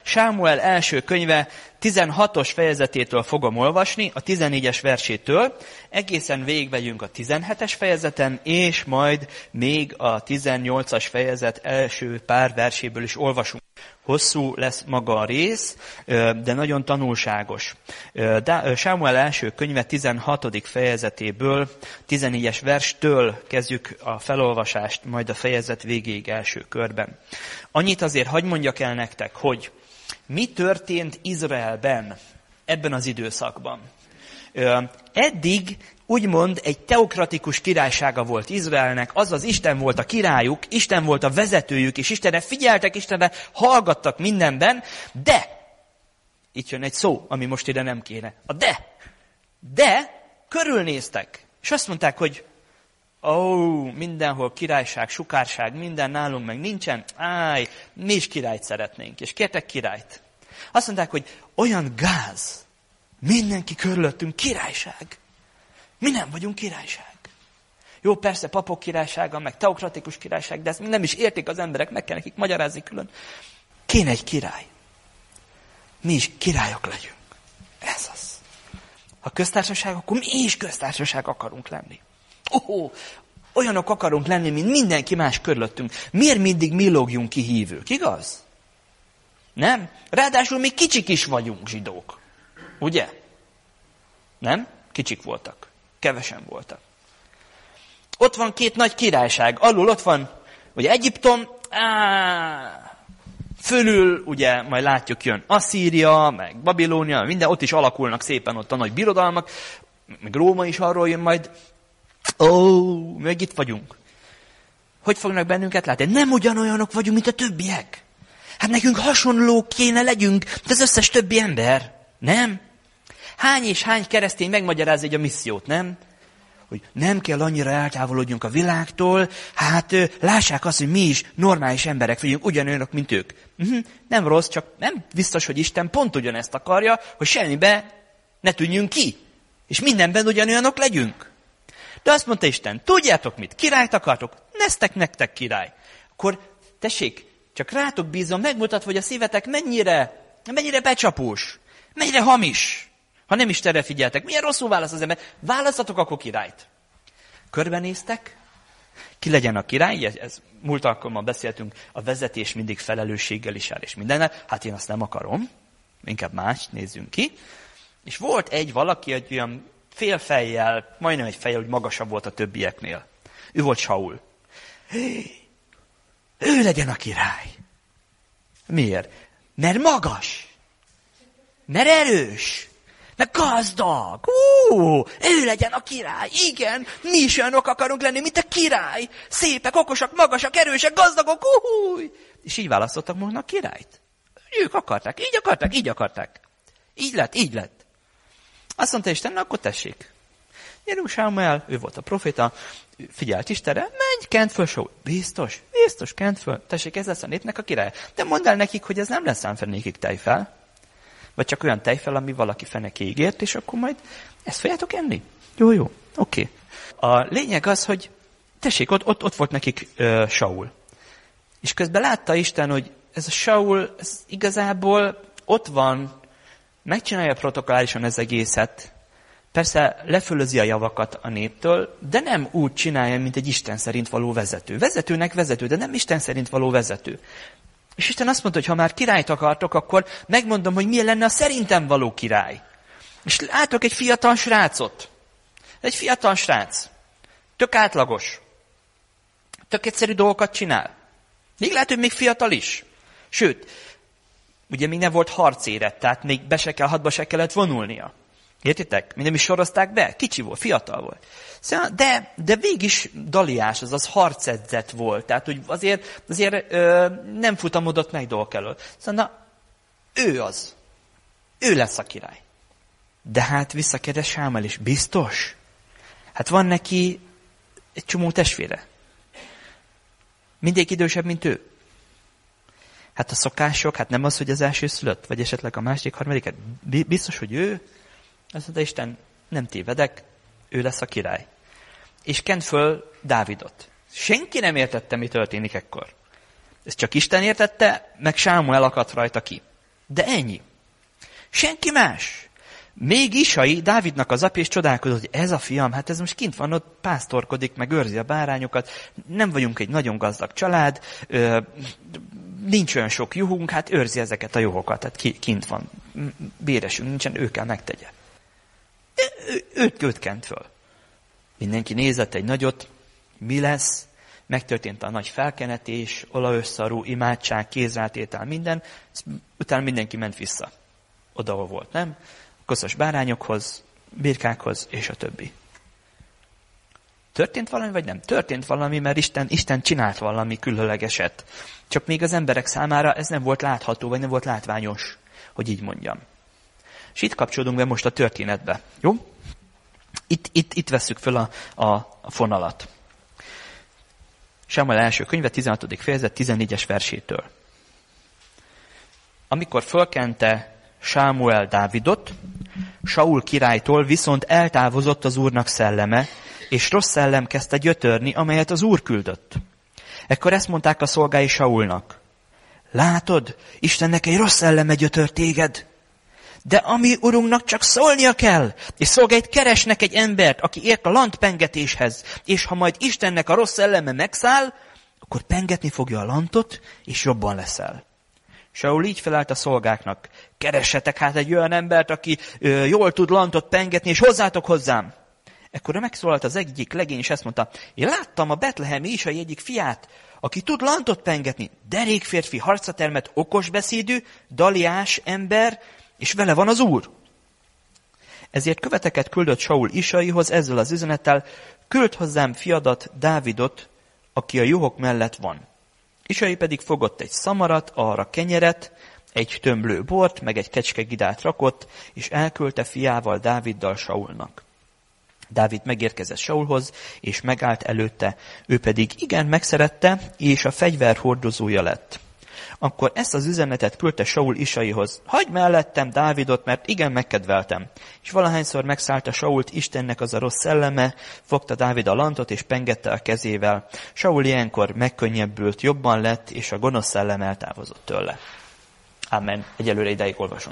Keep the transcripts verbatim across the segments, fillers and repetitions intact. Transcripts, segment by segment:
Sámuel első könyve tizenhatos fejezetétől fogom olvasni, a tizennégyes versétől, egészen végigmegyünk a tizenhetes fejezeten, és majd még a tizennyolcas fejezet első pár verséből is olvasunk. Hosszú lesz maga a rész, de nagyon tanulságos. Sámuel első könyve tizenhatodik fejezetéből, tizennégyes verstől kezdjük a felolvasást, majd a fejezet végéig első körben. Annyit azért hadd mondjak el nektek, hogy mi történt Izraelben ebben az időszakban. Eddig úgymond egy teokratikus királysága volt Izraelnek, azaz Isten volt a királyuk, Isten volt a vezetőjük, és Istenre figyeltek, Istenre hallgattak mindenben, de, itt jön egy szó, ami most ide nem kéne, a de, de körülnéztek, és azt mondták, hogy ó, mindenhol királyság, sukárság, minden nálunk meg nincsen, áj, mi is királyt szeretnénk, és kértek királyt. Azt mondták, hogy olyan gáz, mindenki körülöttünk királyság. Mi nem vagyunk királyság. Jó, persze papok királysága, meg teokratikus királyság, de ezt nem is értik az emberek, meg kell nekik magyarázni külön. Kéne egy király. Mi is királyok legyünk. Ez az. Ha köztársaság, akkor mi is köztársaság akarunk lenni. Oh, olyanok akarunk lenni, mint mindenki más körülöttünk. Miért mindig mi lógjunk ki hívők, igaz? Nem? Ráadásul mi kicsik is vagyunk zsidók. Ugye? Nem? Kicsik voltak. Kevesen voltak. Ott van két nagy királyság. Alul ott van, ugye Egyiptom, á, fölül, ugye, majd látjuk, jön Asszíria, meg Babilónia, minden, ott is alakulnak szépen ott a nagy birodalmak, meg Róma is arról jön majd. Ó, meg itt vagyunk. Hogy fognak bennünket látni? Nem ugyanolyanok vagyunk, mint a többiek. Hát nekünk hasonlók kéne legyünk, mint az összes többi ember. Nem? Hány és hány keresztény megmagyarázza egy a missziót, nem? Hogy nem kell annyira eltávolodjunk a világtól, hát lássák azt, hogy mi is normális emberek vagyunk, ugyanolyanok, mint ők. Uh-huh. Nem rossz, csak nem biztos, hogy Isten pont ugyanezt akarja, hogy semmibe ne tűnjünk ki, és mindenben ugyanolyanok legyünk. De azt mondta Isten, tudjátok mit, királyt akartok, lesztek nektek király. Akkor tessék, csak rátok bízom, megmutatva, hogy a szívetek mennyire, mennyire becsapós, mennyire hamis. Ha nem Istenre figyeltek, milyen rosszul válasz az ember, választatok akkor királyt. Körbenéztek, ki legyen a király, ez, ez múlt alkalommal beszéltünk, a vezetés mindig felelősséggel is áll, és mindennel, hát én azt nem akarom, inkább más, nézzünk ki. És volt egy valaki, egy olyan fél fejjel, majdnem egy fejjel, hogy magasabb volt a többieknél. Ő volt Saul. Hé, ő legyen a király. Miért? Mert magas. Mert erős. Mert gazdag. Ú, ő legyen a király. Igen, mi is olyanok akarunk lenni, mint a király. Szépek, okosak, magasak, erősek, gazdagok. Új. És így választottak magnak királyt. Ők akarták, így akarták, így akarták. Így lett, így lett. Azt mondta Isten, na akkor tessék. Gyerünk Sámuel, ő volt a proféta, figyelt Istenre, menj, kent föl, Saul. Biztos, biztos, kent föl. Tessék, ez lesz a népnek a király. De mondd el nekik, hogy ez nem lesz számfenékig tejfel. Vagy csak olyan tejfel, ami valaki fenekéig ért, és akkor majd ezt fogjátok enni? Jó, jó, oké. Okay. A lényeg az, hogy tessék, ott, ott, ott volt nekik uh, Saul. És közben látta Isten, hogy ez a Saul, ez igazából ott van, megcsinálja protokollálisan ez egészet, persze lefölözi a javakat a néptől, de nem úgy csinálja, mint egy Isten szerint való vezető. Vezetőnek vezető, de nem Isten szerint való vezető. És Isten azt mondta, hogy ha már királyt akartok, akkor megmondom, hogy milyen lenne a szerintem való király. És látok egy fiatal srácot. Egy fiatal srác. Tök átlagos. Tök egyszerű dolgokat csinál. Még lehet, hogy még fiatal is. Sőt, ugye még nem volt harcérett, tehát még be se kell, hadba se kellett vonulnia. Értitek? Még nem is sorozták be. Kicsi volt, fiatal volt. Szóval, de, de végig is daliás, azaz harcedzett volt. Tehát, hogy azért, azért ö, nem futamodott meg dolgok elől. Szóval, na, ő az. Ő lesz a király. De hát visszakérdez Sámuel is. Biztos? Hát van neki egy csomó testvére. Mindig idősebb, mint ő. Hát a szokások, hát nem az, hogy az első szülött, vagy esetleg a másik, harmadik. Biztos, hogy ő? Azt mondta Isten, nem tévedek, ő lesz a király. És kent föl Dávidot. Senki nem értette, mi történik ekkor. Ezt csak Isten értette, meg Sámuel akadt rajta ki. De ennyi. Senki más. Még Isai, Dávidnak az apja, és csodálkozott, hogy ez a fiam, hát ez most kint van, ott pásztorkodik, meg őrzi a bárányokat. Nem vagyunk egy nagyon gazdag család, ö, nincs olyan sok juhunk, hát őrzi ezeket a juhokat, tehát kint van. Béresünk nincsen, ő kell megtegye. Ő, őt, őt kent föl. Mindenki nézett egy nagyot, mi lesz, megtörtént a nagy felkenetés, olajösszarú, imádság, kézrátétel, minden, utána mindenki ment vissza. Oda, ahol volt, nem? Koszos bárányokhoz, birkákhoz, és a többi. Történt valami, vagy nem? Történt valami, mert Isten, Isten csinált valami különlegeset. Csak még az emberek számára ez nem volt látható, vagy nem volt látványos, hogy így mondjam. És itt kapcsolódunk be most a történetbe. Jó? Itt, itt, itt vesszük föl a, a, a fonalat. Sámuel első könyve, tizenhatodik fejezet, tizennégyes versétől. Amikor fölkente Sámuel Dávidot, Saul királytól viszont eltávozott az Úrnak szelleme, és rossz szellem kezdte gyötörni, amelyet az Úr küldött. Ekkor ezt mondták a szolgái Saulnak. Látod, Istennek egy rossz szelleme gyötör téged. De a mi urunknak csak szólnia kell, és szolgáit keresnek egy embert, aki ért a lantpengetéshez, és ha majd Istennek a rossz szelleme megszáll, akkor pengetni fogja a lantot, és jobban leszel. Saul így felelt a szolgáknak, keressetek hát egy olyan embert, aki ö, jól tud lantot pengetni, és hozzátok hozzám. Ekkor megszólalt az egyik legény, és ezt mondta, én láttam a betlehemi Isai egyik fiát, aki tud lantot pengetni, derék férfi, harcra termett, okos beszédű, daliás ember, és vele van az Úr. Ezért követeket küldött Saul Isaihoz ezzel az üzenettel, küld hozzám fiadat, Dávidot, aki a juhok mellett van. Isai pedig fogott egy szamarat, arra kenyeret, egy tömlő bort, meg egy kecske gidát rakott, és elküldte fiával, Dáviddal Saulnak. Dávid megérkezett Saulhoz, és megállt előtte, ő pedig igen megszerette, és a fegyver hordozója lett. Akkor ezt az üzenetet küldte Saul Isaihoz. Hagyj mellettem Dávidot, mert igen megkedveltem. És valahányszor megszállta Sault Istennek az a rossz szelleme, fogta Dávid a lantot, és pengette a kezével. Saul ilyenkor megkönnyebbült, jobban lett, és a gonosz szellem eltávozott tőle. Amen. Egyelőre ideig olvasom.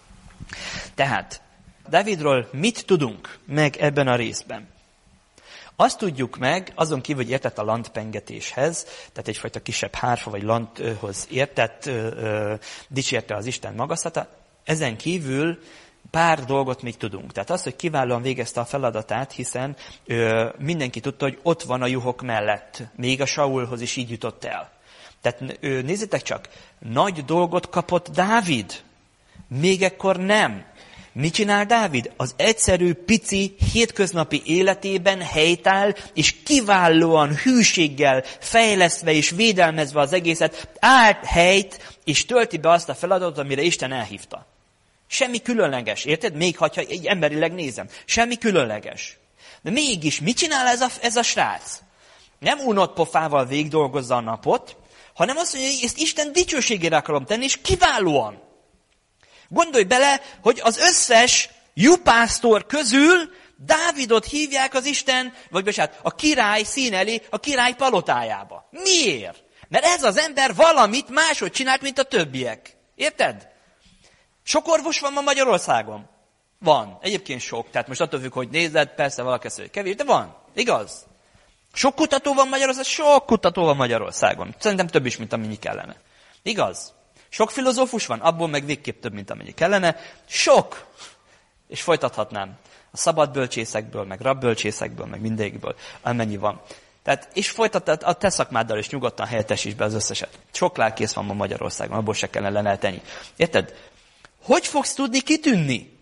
Tehát, Dávidról mit tudunk meg ebben a részben? Azt tudjuk meg, azon kívül, hogy értett a lantpengetéshez, tehát egyfajta kisebb hárfa vagy lanthoz értett, ö, ö, dicsérte az Isten magasztata, ezen kívül pár dolgot még tudunk. Tehát az, hogy kiválóan végezte a feladatát, hiszen ö, mindenki tudta, hogy ott van a juhok mellett, még a Saulhoz is így jutott el. Tehát ö, nézzétek csak, nagy dolgot kapott Dávid, még ekkor nem. Mit csinál Dávid? Az egyszerű, pici, hétköznapi életében helytáll, és kiválóan, hűséggel, fejlesztve és védelmezve az egészet, állt helyt, és tölti be azt a feladatot, amire Isten elhívta. Semmi különleges, érted? Még ha egy emberileg nézem. Semmi különleges. De mégis, mit csinál ez a, ez a srác? Nem unott pofával végigdolgozza a napot, hanem azt mondja, hogy ezt Isten dicsőségére akarom tenni, és kiválóan. Gondolj bele, hogy az összes juhásztor közül Dávidot hívják az Isten, vagy bocsánat, a király szín elé, a király palotájába. Miért? Mert ez az ember valamit máshogy csinált, mint a többiek. Érted? Sok orvos van ma Magyarországon? Van. Egyébként sok. Tehát most attól függ, hogy nézed, persze valaki azt mondja, hogy kevés, de van. Igaz? Sok kutató van Magyarországon? Sok kutató van Magyarországon. Szerintem több is, mint amennyi kellene. Igaz? Sok filozófus van, abból meg végképp több, mint amennyi kellene. Sok! És folytathatnám. A szabad bölcsészekből, meg rabbölcsészekből, meg mindegyikből, amennyi van. Tehát, és folytatod a te szakmáddal is nyugodtan helyettesíts be az összeset. Sok lelkész van ma Magyarországon, abból se kellene eltenni. Érted? Hogy fogsz tudni kitűnni?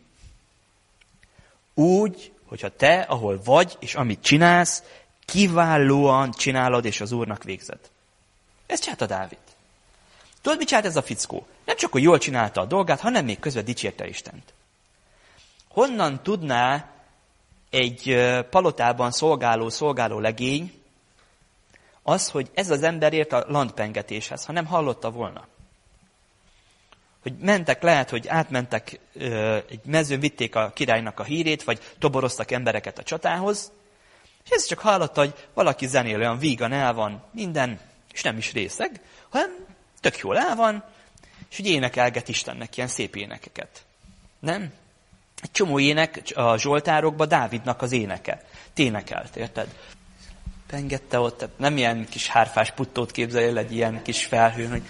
Úgy, hogyha te, ahol vagy, és amit csinálsz, kiválóan csinálod, és az Úrnak végzed. Ezt csinálta Dávid. Tudod, mit csinált ez a fickó? Nem csak, hogy jól csinálta a dolgát, hanem még közben dicsérte Istent. Honnan tudná egy palotában szolgáló, szolgáló legény az, hogy ez az ember ért a lantpengetéshez, ha nem hallotta volna? Hogy mentek, lehet, hogy átmentek, egy mezőn vitték a királynak a hírét, vagy toboroztak embereket a csatához, és ez csak hallotta, hogy valaki zenél, olyan vígan el van, minden, és nem is részeg, hanem tök jól el van, és úgy énekelget Istennek ilyen szép énekeket. Nem? Egy csomó ének a Zsoltárokban Dávidnak az éneke. Ténekelt, érted? Pengette ott, tehát nem ilyen kis hárfás puttót képzelj, egy ilyen kis felhőn, hogy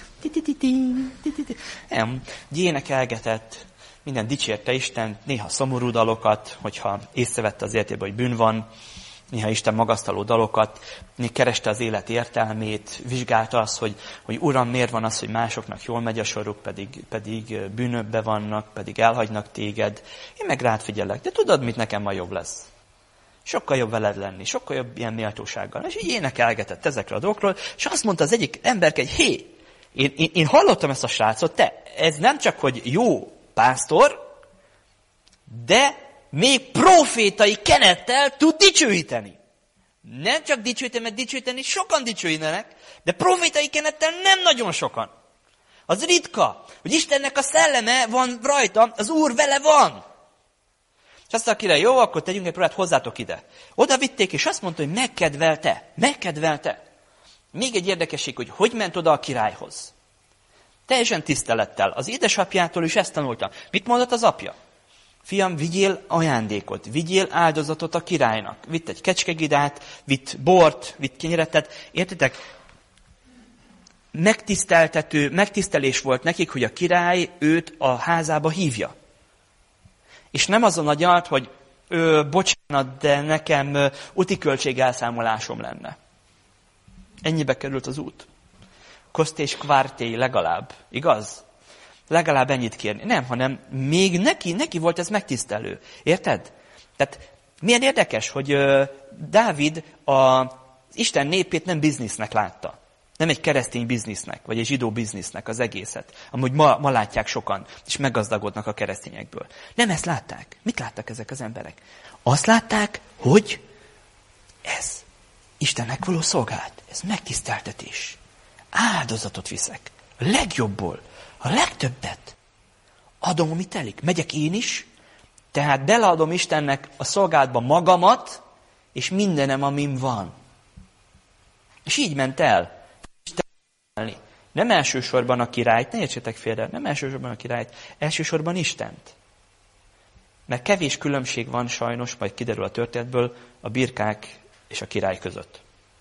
nem, énekelgetett, minden dicsérte Isten, néha szomorú dalokat, hogyha észrevette az életében, hogy bűn van, néha Isten magasztaló dalokat, még kereste az élet értelmét, vizsgálta azt, hogy, hogy Uram, miért van az, hogy másoknak jól megy a soruk, pedig, pedig bűnökbe vannak, pedig elhagynak téged. Én meg rád figyelek, de tudod, mit nekem ma jobb lesz? Sokkal jobb veled lenni, sokkal jobb ilyen méltósággal. És így énekelgetett ezekről a dolgokról, és azt mondta az egyik emberke, hogy hé, én, én, én hallottam ezt a srácot, te, ez nem csak, hogy jó pásztor, de még profétai kenettel tud dicsőíteni. Nem csak dicsőíteni, mert dicsőíteni sokan dicsőítenek, de profétai kenettel nem nagyon sokan. Az ritka, hogy Istennek a szelleme van rajta, az Úr vele van. És azt mondta a király, jó, akkor tegyünk egy próbát, hozzátok ide. Oda vitték, és azt mondta, hogy megkedvelte, megkedvelte. Még egy érdekesség, hogy hogy ment oda a királyhoz. Teljesen tisztelettel. Az édesapjától is ezt tanultam. Mit mondott az apja? Fiam, vigyél ajándékot, vigyél áldozatot a királynak. Vitt egy kecskegidát, vitt bort, vitt kenyeretet. Értitek? Megtiszteltető, megtisztelés volt nekik, hogy a király őt a házába hívja. És nem azon a gyart, hogy ö, bocsánat, de nekem ö, úti költségelszámolásom lenne. Ennyibe került az út. Kost és kvárté legalább, igaz? Legalább ennyit kérni. Nem, hanem még neki, neki volt ez megtisztelő. Érted? Tehát milyen érdekes, hogy ö, Dávid az Isten népét nem biznisznek látta. Nem egy keresztény biznisznek, vagy egy zsidó biznisznek az egészet. Amúgy ma, ma látják sokan, és meggazdagodnak a keresztényekből. Nem ezt látták. Mit láttak ezek az emberek? Azt látták, hogy ez Istennek való szolgálat. Ez megtiszteltetés. Áldozatot viszek. A legjobbból. A legtöbbet. Adom, amit telik. Megyek én is, tehát beleadom Istennek a szolgálatba magamat, és mindenem, amim van. És így ment el. Nem elsősorban a királyt, ne értsétek félre, nem elsősorban a királyt, elsősorban Istent. Mert kevés különbség van sajnos, majd kiderül a történetből, a birkák és a király között.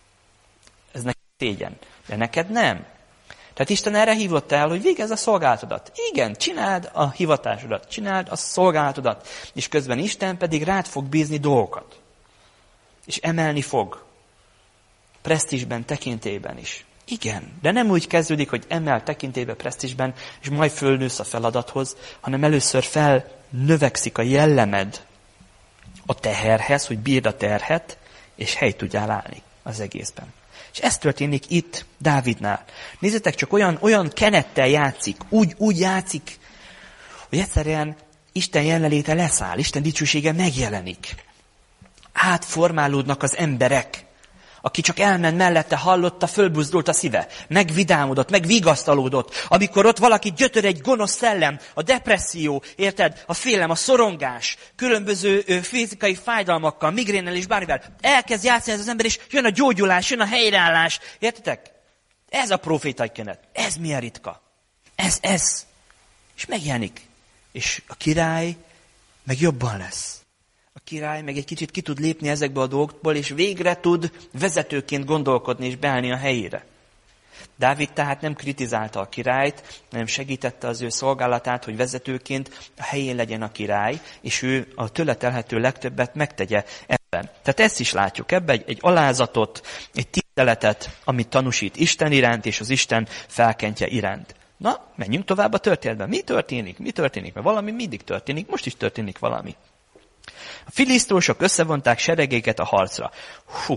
Ez neked szégyen, de neked nem. Tehát Isten erre hívott el, hogy végezz a szolgálatodat. Igen, csináld a hivatásodat, csináld a szolgálatodat, és közben Isten pedig rád fog bízni dolgokat. És emelni fog. Presztízsben, tekintélyben is. Igen, de nem úgy kezdődik, hogy emel tekintélybe, presztízsben, és majd fölnősz a feladathoz, hanem először felnövekszik a jellemed a teherhez, hogy bírd a terhet, és helyt tudjál állni az egészben. És ez történik itt Dávidnál. Nézzétek, csak olyan, olyan kenettel játszik, úgy, úgy játszik, hogy egyszerűen Isten jelenléte leszáll, Isten dicsősége megjelenik. Átformálódnak az emberek. Aki csak elment mellette, hallotta, fölbuzdult a szíve. Megvidámodott, megvigasztalódott. Amikor ott valaki gyötör egy gonosz szellem, a depresszió, érted? A félelem, a szorongás, különböző ö, fizikai fájdalmakkal, migrénnel és bármivel. Elkezd játszani ez az ember, és jön a gyógyulás, jön a helyreállás. Értitek? Ez a profétai kenet. Ez milyen ritka. Ez, ez. És megjelenik. És a király meg jobban lesz. A király meg egy kicsit ki tud lépni ezekből a dolgokból, és végre tud vezetőként gondolkodni és beállni a helyére. Dávid tehát nem kritizálta a királyt, hanem segítette az ő szolgálatát, hogy vezetőként a helyén legyen a király, és ő a tőle telhető legtöbbet megtegye ebben. Tehát ezt is látjuk ebben, egy, egy alázatot, egy tiszteletet, amit tanúsít Isten iránt, és az Isten felkentje iránt. Na, menjünk tovább a történetben. Mi történik? Mi történik? Mert valami mindig történik, most is történik valami. A filiszteusok összevonták seregéket a harcra. Hú.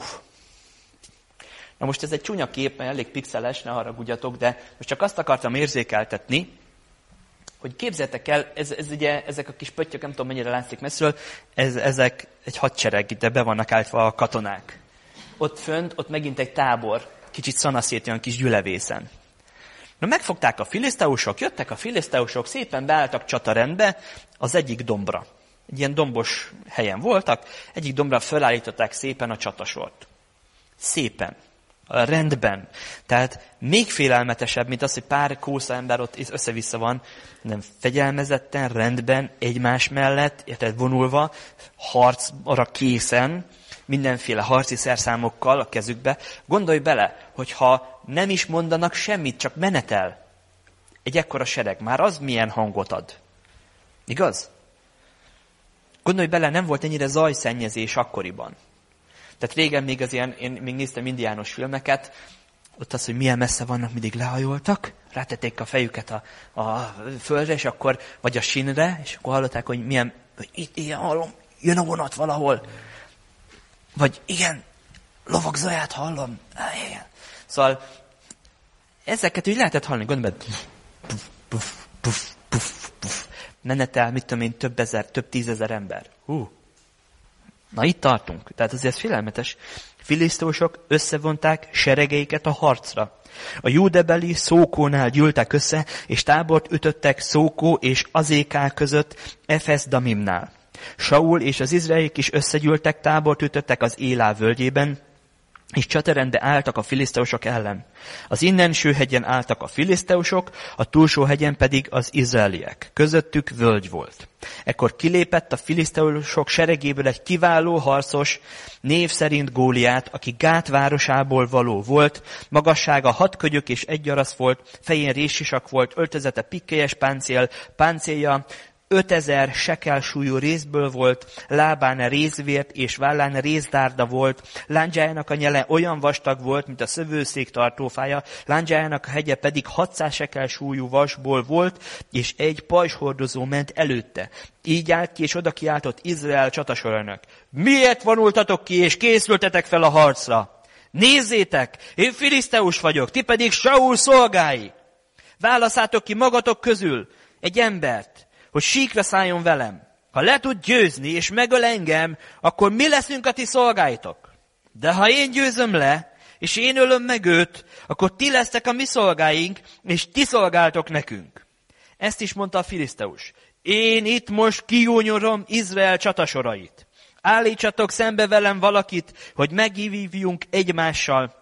Na most ez egy csúnya kép, mert elég pixeles, ne haragudjatok, de most csak azt akartam érzékeltetni, hogy képzeljétek el, ez, ez ugye, ezek a kis pöttyök, nem tudom mennyire látszik messziről, ez, ezek egy hadsereg, de be vannak állítva a katonák. Ott fönt, ott megint egy tábor, kicsit szanaszét olyan kis gyülevészen. Na megfogták a filiszteusok, jöttek a filiszteusok, szépen beálltak csatarendbe az egyik dombra. Egy ilyen dombos helyen voltak, egyik dombra felállították szépen a csatasort. Szépen. A rendben. Tehát még félelmetesebb, mint az, hogy pár kósza ember ott össze-vissza van, nem fegyelmezetten, rendben, egymás mellett, érted, vonulva, harcra készen, mindenféle harci szerszámokkal a kezükbe. Gondolj bele, hogyha nem is mondanak semmit, csak menetel egy ekkora sereg, már az milyen hangot ad. Igaz? Gondolj bele, nem volt ennyire zajszennyezés akkoriban. Tehát régen még az ilyen, én még néztem indiános filmeket, ott az, hogy milyen messze vannak, mindig lehajoltak, rátették a fejüket a, a földre, és akkor, vagy a sínre, és akkor hallották, hogy milyen, hogy itt ilyen hallom, jön a vonat valahol. Vagy igen, lovag zaját hallom. Igen. Szóval ezeket úgy lehetett hallani, gondolj, puf, puf, puf, puf, puf. Menetel, mit tudom én, több ezer, több tízezer ember. Hú. Na itt tartunk. Tehát azért ez félelmetes. Filiszteusok összevonták seregeiket a harcra. A júdebeli Szókónál gyűltek össze, és tábort ütöttek Szókó és Azéká között Efesz-Damimnál. Saul és az izraelik is összegyűltek, tábort ütöttek az Élá völgyében, és csaterende álltak a filiszteusok ellen. Az innenső hegyen álltak a filiszteusok, a túlsó hegyen pedig az izraeliek. Közöttük völgy volt. Ekkor kilépett a filiszteusok seregéből egy kiváló harcos, név szerint Góliát, aki Gát városából való volt, magassága hat kögyök és egy arasz volt, fején réssisak volt, öltözete pikkelyes páncél, páncélja ötezer sekel súlyú rézből volt, lábán rézvért és vállán rézdárda volt, lándzsájának a nyele olyan vastag volt, mint a szövőszék tartófája, lándzsájának a hegye pedig hatszáz sekel súlyú vasból volt, és egy pajzshordozó ment előtte. Így állt ki, és oda kiáltott Izrael csatasorának. Miért vonultatok ki, és készültetek fel a harcra? Nézzétek, én filiszteus vagyok, ti pedig Saul szolgái. Válaszátok ki magatok közül egy embert, hogy síkra szálljon velem. Ha le tud győzni, és megöl engem, akkor mi leszünk a ti szolgáitok? De ha én győzöm le, és én ölöm meg őt, akkor ti lesztek a mi szolgáink, és ti szolgáltok nekünk. Ezt is mondta a filiszteus. Én itt most kijúnyorom Izrael csatasorait. Állítsatok szembe velem valakit, hogy megvívjunk egymással.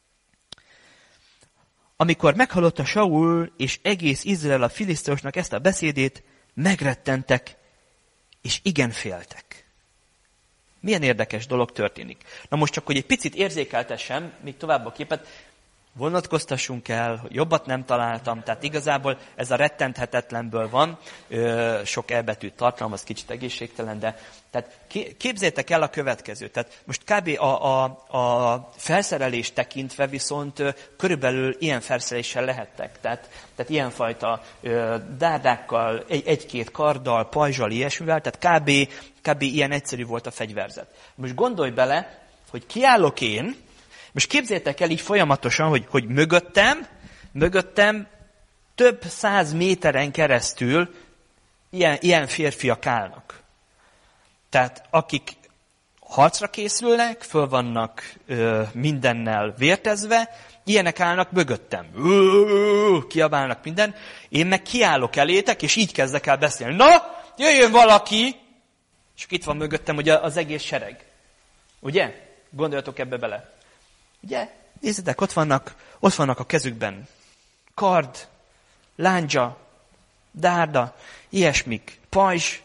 Amikor meghallotta Saul és egész Izrael a filiszteusnak ezt a beszédét, megrettentek, és igen féltek. Milyen érdekes dolog történik. Na most csak, hogy egy picit érzékeltessem, még tovább a képet, vonatkoztassunk el, hogy jobbat nem találtam, tehát igazából ez a rettenthetetlenből van, ö, sok elbetűt tartalmaz, kicsit egészségtelen, de tehát képzeljétek el a következőt. Tehát most kb. a, a, a felszerelést tekintve viszont ö, körülbelül ilyen felszereléssel lehettek. Tehát, tehát ilyenfajta ö, dárdákkal, egy, egy-két karddal, pajzsal, ilyesmivel, tehát kb, kb. Ilyen egyszerű volt a fegyverzet. Most gondolj bele, hogy kiállok én, most képzeljétek el így folyamatosan, hogy, hogy mögöttem, mögöttem több száz méteren keresztül ilyen, ilyen férfiak állnak. Tehát akik harcra készülnek, föl vannak ö, mindennel vértezve, ilyenek állnak mögöttem. Ö, kiabálnak minden. Én meg kiállok elétek, és így kezdek el beszélni. Na, jöjjön valaki! És itt van mögöttem ugye az egész sereg. Ugye? Gondoljatok ebbe bele. Ugye? Nézzétek, ott vannak, ott vannak a kezükben kard, lándzsa, dárda, ilyesmik, pajzs.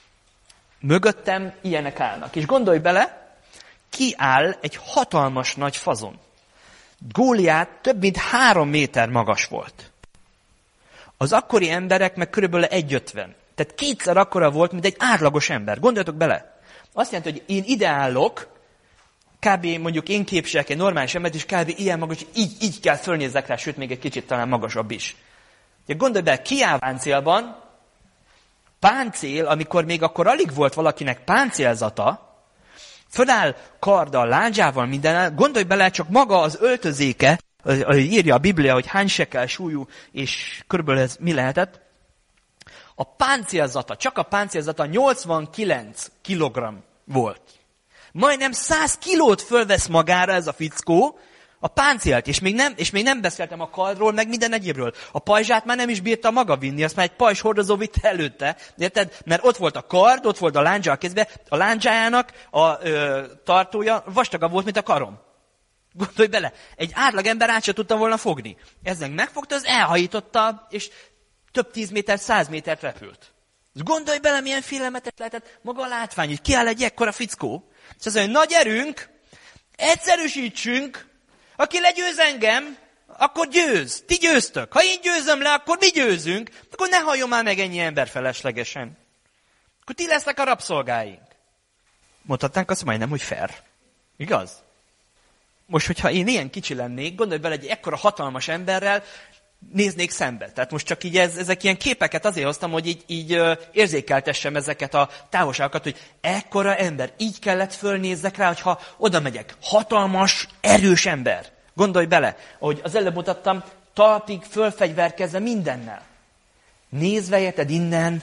Mögöttem ilyenek állnak. És gondolj bele, ki áll egy hatalmas nagy fazon. Góliát több mint három méter magas volt. Az akkori emberek meg körülbelül egy ötven. Tehát kétszer akkora volt, mint egy átlagos ember. Gondoljatok bele. Azt jelenti, hogy én ide állok, kb. Mondjuk én képviselek egy normális embert, és kb. Ilyen magas, így, így kell fölnézzek rá, sőt, még egy kicsit talán magasabb is. Ja, gondolj bele, kiáll páncélban, páncél, amikor még akkor alig volt valakinek páncélzata, föláll karddal, lándzsával, mindennel, gondolj bele, csak maga az öltözéke, ahogy írja a Biblia, hogy hány sekel súlyú, és körülbelül ez mi lehetett, a páncélzata, csak a páncélzata nyolcvankilenc kilogramm volt. Majdnem száz kilót fölvesz magára ez a fickó, a páncélt, és még, nem, és még nem beszéltem a kardról, meg minden egyébről. A pajzsát már nem is bírta maga vinni, azt már egy pajzs hordozó vitte előtte, érted? Mert ott volt a kard, ott volt a lándzsa a kezbe, a lándzsájának a ö, tartója vastagabb volt, mint a karom. Gondolj bele, egy átlag ember át se tudta volna fogni. Ezzel megfogta, az elhajította, és több tíz méter, száz métert repült. Gondolj bele, milyen félelmetes lehetett maga a látvány, hogy kiáll egy ekkora fickó, és az olyan nagy erőnk, egyszerűsítsünk, aki legyőz engem, akkor győz. Ti győztök. Ha én győzöm le, akkor mi győzünk. Akkor ne halljon már meg ennyi ember feleslegesen. Akkor ti lesznek a rabszolgáink. Mondhatnánk azt majdnem, hogy fair. Igaz? Most, hogyha én ilyen kicsi lennék, gondolj bele, egy ekkora hatalmas emberrel néznék szembe. Tehát most csak így ez, ezek ilyen képeket azért hoztam, hogy így, így ö, érzékeltessem ezeket a távolságokat, hogy ekkora ember, így kellett fölnézzek rá, hogyha oda megyek. Hatalmas, erős ember. Gondolj bele, ahogy az előbb mutattam, talpig fölfegyverkezve mindennel. Nézve érted innen,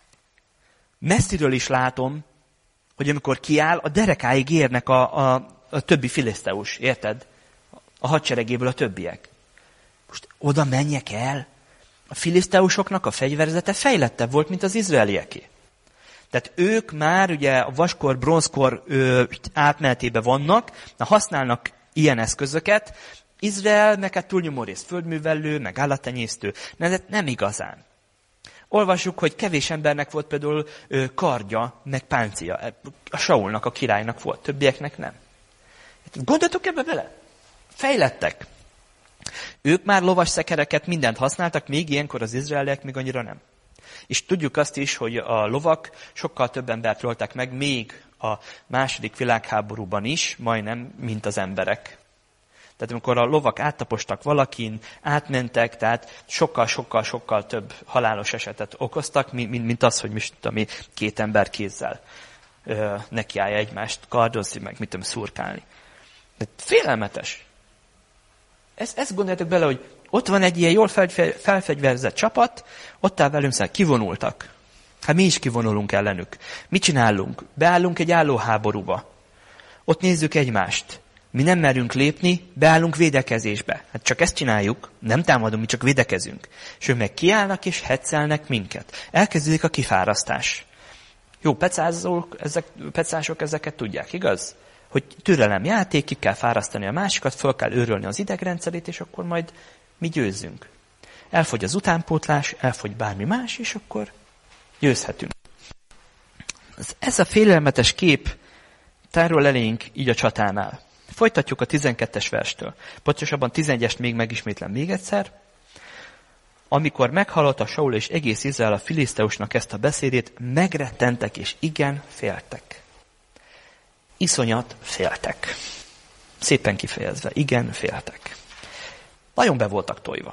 messziről is látom, hogy amikor kiáll, a derekáig érnek a, a, a többi filiszteus, érted? A hadseregéből a többiek. Most oda menjek el? A filiszteusoknak a fegyverzete fejlettebb volt, mint az izraelieké. Tehát ők már ugye a vaskor, bronzkor ö, átmenetében vannak, na, használnak ilyen eszközöket. Izrael meg hát túlnyomó részt földművelő, meg állattenyésztő, de nem igazán. Olvassuk, hogy kevés embernek volt például ö, kardja, meg páncélja. A Saulnak, a királynak volt, többieknek nem. Gondoltok ebbe bele? Fejlettek. Ők már lovas szekereket, mindent használtak, még ilyenkor az izraeliek még annyira nem. És tudjuk azt is, hogy a lovak sokkal több embert öltek meg, még a második világháborúban is, majdnem, mint az emberek. Tehát amikor a lovak áttapostak valakin, átmentek, tehát sokkal-sokkal-sokkal több halálos esetet okoztak, mint, mint az, hogy most, ami két ember kézzel ö, nekiállja egymást kardozni, meg mit tudom, szurkálni. De félelmetes. Ezt, ezt gondoljátok bele, hogy ott van egy ilyen jól felfegyverzett csapat, ott áll velünk, szóval kivonultak. Hát mi is kivonulunk ellenük. Mit csinálunk? Beállunk egy állóháborúba. Ott nézzük egymást. Mi nem merünk lépni, beállunk védekezésbe. Hát csak ezt csináljuk, nem támadunk, mi csak védekezünk. És ők meg kiállnak és heccelnek minket. Elkezdődik a kifárasztás. Jó, pecázók, ezek, pecások ezeket tudják, igaz? Hogy türelem játék, ki kell fárasztani a másikat, föl kell őrölni az idegrendszerét, és akkor majd mi győzzünk. Elfogy az utánpótlás, elfogy bármi más, és akkor győzhetünk. Ez a félelmetes kép tárul elénk így a csatánál. Folytatjuk a tizenkettes verstől. Pontosabban tizenegyest még megismétlem még egyszer. Amikor meghallotta Saul és egész Izrael a filiszteusnak ezt a beszédét, megrettentek és igen féltek. Iszonyat féltek. Szépen kifejezve, igen féltek. Nagyon be voltak tojva.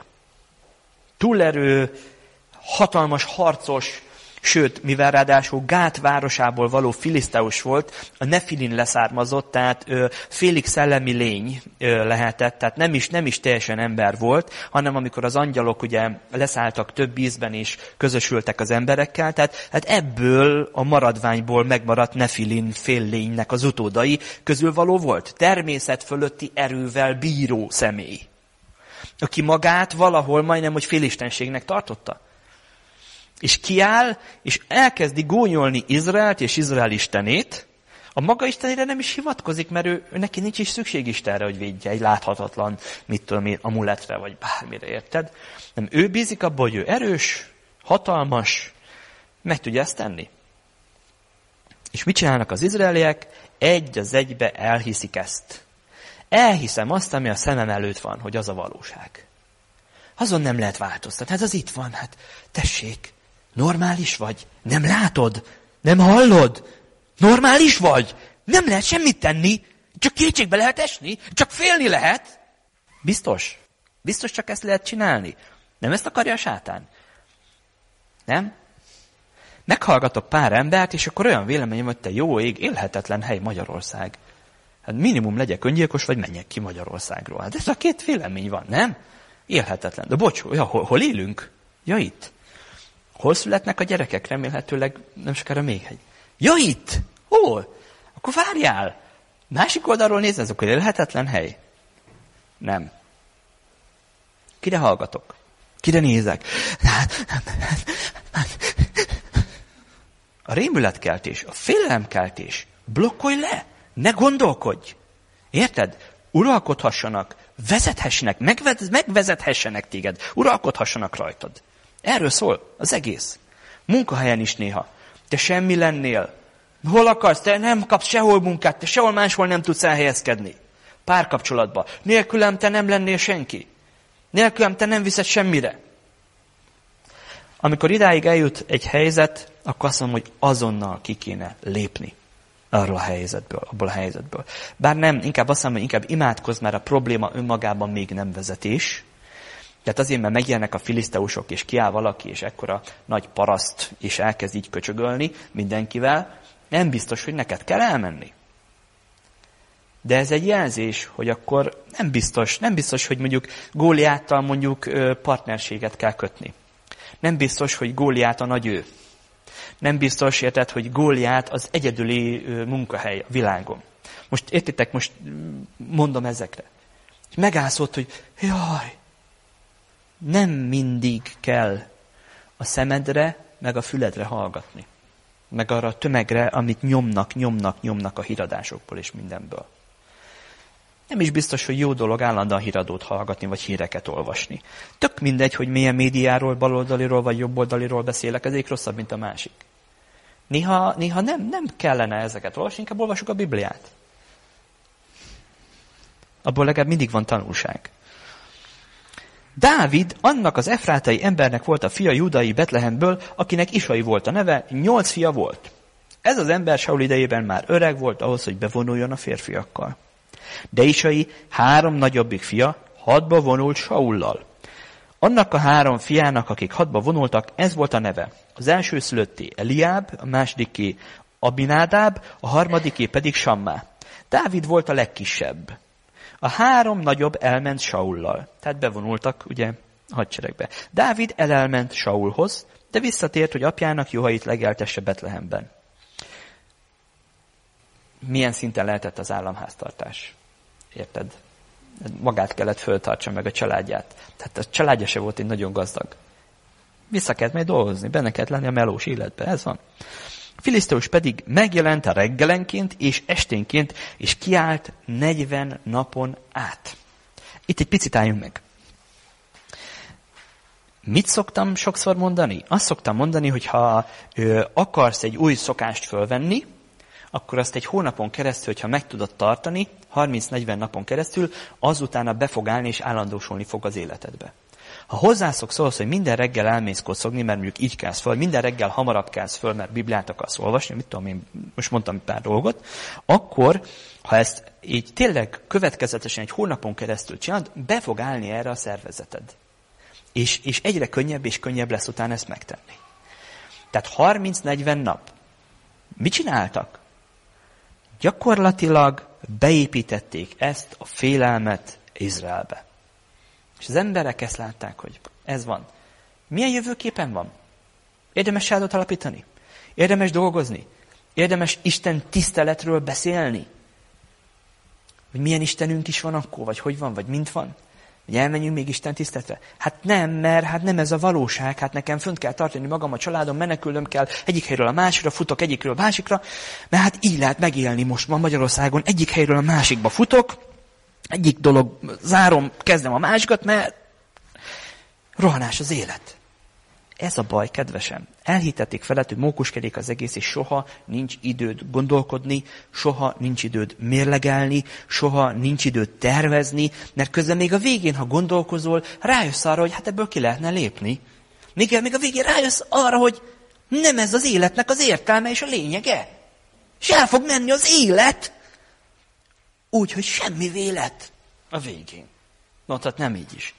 Túlerő, hatalmas harcos, sőt, mivel ráadásul Gát városából való filiszteus volt, a Nefilin leszármazott, tehát ö, félig szellemi lény ö, lehetett, tehát nem is, nem is teljesen ember volt, hanem amikor az angyalok ugye leszálltak több ízben és közösültek az emberekkel, tehát hát ebből a maradványból megmaradt Nefilin féllénynek az utódai közül való volt. Természet fölötti erővel bíró személy, aki magát valahol majdnem, hogy félistenségnek tartotta. És kiáll, és elkezdi gónyolni Izraelt és Izrael istenét. A maga istenére nem is hivatkozik, mert ő, ő neki nincs is szükség Istenre, hogy védje egy láthatatlan, mit tudom én, amuletre, vagy bármire, érted? Nem, ő bízik abban, hogy ő erős, hatalmas, meg tudja ezt tenni. És mit csinálnak az izraeliek? Egy az egybe elhiszik ezt. Elhiszem azt, ami a szemem előtt van, hogy az a valóság. Azon nem lehet változtatni. Hát az itt van, hát tessék. Normális vagy? Nem látod? Nem hallod? Normális vagy? Nem lehet semmit tenni? Csak kétségbe lehet esni? Csak félni lehet? Biztos? Biztos csak ezt lehet csinálni? Nem ezt akarja a sátán? Nem? Meghallgatok pár embert, és akkor olyan véleményem, hogy te jó ég, élhetetlen hely Magyarország. Hát minimum legyek öngyilkos, vagy menjek ki Magyarországról. Hát ez a két vélemény van, nem? Élhetetlen. De bocs, ja, hol, hol élünk? Ja, itt. Hol születnek a gyerekek? Remélhetőleg nem sokára még egy. Ja, itt! Hol? Akkor várjál! Másik oldalról nézd, ez akkor élhetetlen hely? Nem. Kire hallgatok? Kire nézek? A rémületkeltés, a félelemkeltés. Blokkolj le! Ne gondolkodj! Érted? uralkodhassanak, vezethessenek, megvez, megvezethessenek téged, uralkodhassanak rajtad. Erről szól az egész. Munkahelyen is néha. Te semmi lennél. Hol akarsz? Te nem kapsz sehol munkát, te sehol máshol nem tudsz elhelyezkedni. Párkapcsolatban. Nélkülem te nem lennél senki. Nélkülem te nem viszed semmire. Amikor idáig eljut egy helyzet, akkor azt mondom, hogy azonnal ki kéne lépni arról a helyzetből, abból a helyzetből. Bár nem, inkább azt mondom, hogy inkább imádkozz, mert a probléma önmagában még nem vezetés. Tehát azért, mert megjelennek a filiszteusok, és kiáll valaki, és ekkora nagy paraszt, és elkezd így köcsögölni mindenkivel, nem biztos, hogy neked kell elmenni. De ez egy jelzés, hogy akkor nem biztos, nem biztos, hogy mondjuk Góliáttal mondjuk partnerséget kell kötni. Nem biztos, hogy Góliát a nagy ő. Nem biztos, érted, hogy Góliát az egyedüli munkahely a világon. Most értitek, most mondom ezekre. És megállsz ott, hogy jaj, nem mindig kell a szemedre, meg a füledre hallgatni. Meg arra a tömegre, amit nyomnak, nyomnak, nyomnak a híradásokból és mindenből. Nem is biztos, hogy jó dolog állandóan híradót hallgatni, vagy híreket olvasni. Tök mindegy, hogy milyen médiáról, baloldaliról, vagy jobboldaliról beszélek, ez egyik rosszabb, mint a másik. Néha, néha nem, nem kellene ezeket olvasni, inkább olvasjuk a Bibliát. Abból legalább mindig van tanulság. Dávid annak az efrátai embernek volt a fia júdai Betlehemből, akinek Isai volt a neve, nyolc fia volt. Ez az ember Saul idejében már öreg volt ahhoz, hogy bevonuljon a férfiakkal. De Isai három nagyobbik fia hadba vonult Saullal. Annak a három fiának, akik hadba vonultak, ez volt a neve. Az első szülötté Eliáb, a másodiké Abinádáb, a harmadiké pedig Sammá. Dávid volt a legkisebb. A három nagyobb elment Saullal. Tehát bevonultak, ugye, a hadseregbe. Dávid elelment Saulhoz, de visszatért, hogy apjának juhait legeltesse Betlehemben. Milyen szinten lehetett az államháztartás? Érted? Magát kellett föltartsa meg a családját. Tehát a családja se volt egy nagyon gazdag. Vissza kellett majd dolgozni, benne kellett lenni a melós életbe, ez van. Filiszteus pedig megjelent a reggelenként és esténként, és kiállt negyven napon át. Itt egy picit álljunk meg. Mit szoktam sokszor mondani? Azt szoktam mondani, hogy ha ö, akarsz egy új szokást fölvenni, akkor azt egy hónapon keresztül, hogyha meg tudod tartani, harminc-negyven napon keresztül, azutána be fog állni és állandósulni fog az életedbe. Ha hozzászoksz ahhoz, hogy minden reggel elmész kocogni, mert mondjuk így kelsz föl, minden reggel hamarabb kelsz föl, mert Bibliát akarsz olvasni, mit tudom én, most mondtam pár dolgot, akkor, ha ezt így tényleg következetesen egy hónapon keresztül csinálod, be fog állni erre a szervezeted. És, és egyre könnyebb és könnyebb lesz utána ezt megtenni. Tehát harminc-negyven nap. Mit csináltak? Gyakorlatilag beépítették ezt a félelmet Izraelbe. És az emberek ezt látták, hogy ez van. Milyen jövőképen van? Érdemes családot alapítani? Érdemes dolgozni? Érdemes Isten tiszteletről beszélni? Hogy milyen Istenünk is van akkor? Vagy hogy van? Vagy mint van? Hogy elmenjünk még Isten tiszteletre? Hát nem, mert hát nem ez a valóság. Hát nekem fönt kell tartani magam a családom, menekülnöm kell egyik helyről a másikra, futok egyikről a másikra, mert hát így lehet megélni most ma Magyarországon. Egyik helyről a másikba futok, egyik dolog, zárom, kezdem a másikat, mert rohanás az élet. Ez a baj, kedvesem. Elhitették felett, hogy mókuskedik az egész, és soha nincs időd gondolkodni, soha nincs időd mérlegelni, soha nincs időd tervezni, mert közben még a végén, ha gondolkozol, rájössz arra, hogy hát ebből ki lehetne lépni. Még, még a végén rájössz arra, hogy nem ez az életnek az értelme és a lényege. És el fog menni az élet, úgy, hogy semmi vélet a végén. No, tehát nem így is.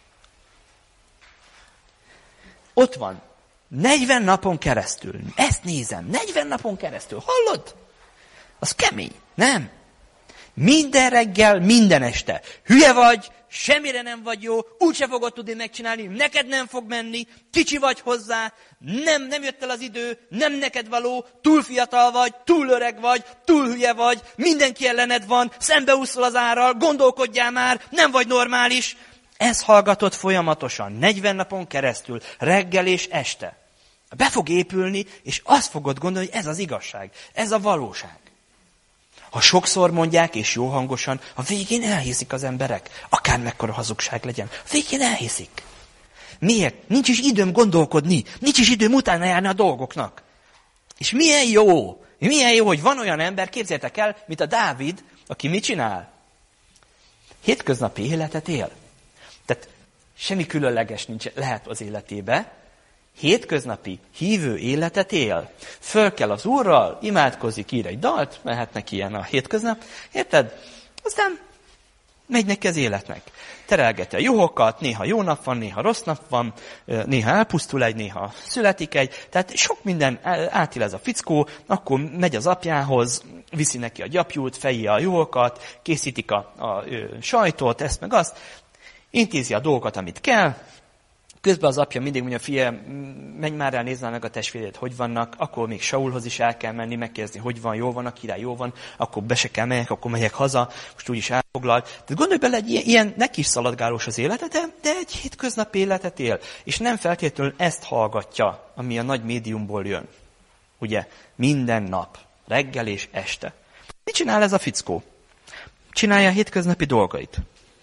Ott van. negyven napon keresztül. Ezt nézem. negyven napon keresztül. Hallod? Az kemény. Nem? Minden reggel, minden este. Hülye vagy, semmire nem vagy jó, úgyse fogod tudni megcsinálni, neked nem fog menni, kicsi vagy hozzá, nem, nem jött el az idő, nem neked való, túl fiatal vagy, túl öreg vagy, túl hülye vagy, mindenki ellened van, szembeúszol az árral, gondolkodjál már, nem vagy normális. Ez hallgatod folyamatosan, negyven napon keresztül, reggel és este. Be fog épülni, és azt fogod gondolni, hogy ez az igazság, ez a valóság. Ha sokszor mondják, és jó hangosan, a végén elhiszik az emberek. Akár mekkora hazugság legyen. A végén elhiszik. Miért? Nincs is időm gondolkodni. Nincs is időm utána járni a dolgoknak. És milyen jó, milyen jó, hogy van olyan ember, képzeljétek el, mint a Dávid, aki mit csinál? Hétköznapi életet él. Tehát semmi különleges nincs, lehet az életébe. Hétköznapi hívő életet él. Föl kell az Úrral, imádkozik, ír egy dalt, mehet neki ilyen a hétköznap. Érted? Aztán megy neki az életnek. Terelgeti a juhokat, néha jó nap van, néha rossz nap van, néha elpusztul egy, néha születik egy. Tehát sok minden átél ez a fickó, akkor megy az apjához, viszi neki a gyapjút, fejje a juhokat, készítik a, a, a sajtot, ezt meg azt, intézi a dolgokat, amit kell. Közben az apja mindig mondja, fiam, menj már el, nézd meg a testvérét, hogy vannak, akkor még Saulhoz is el kell menni, megkérdezni, hogy van, jól van, a király jól van, akkor be se kell megyek, akkor megyek haza, most úgyis elfoglalt. Tehát gondolj bele, egy ilyen, ilyen neki is szaladgálós az élete, de, de egy hétköznapi életet él. És nem feltétlenül ezt hallgatja, ami a nagy médiumból jön. Ugye, minden nap, reggel és este. Mit csinál ez a fickó? Csinálja a hétköznapi dolgait.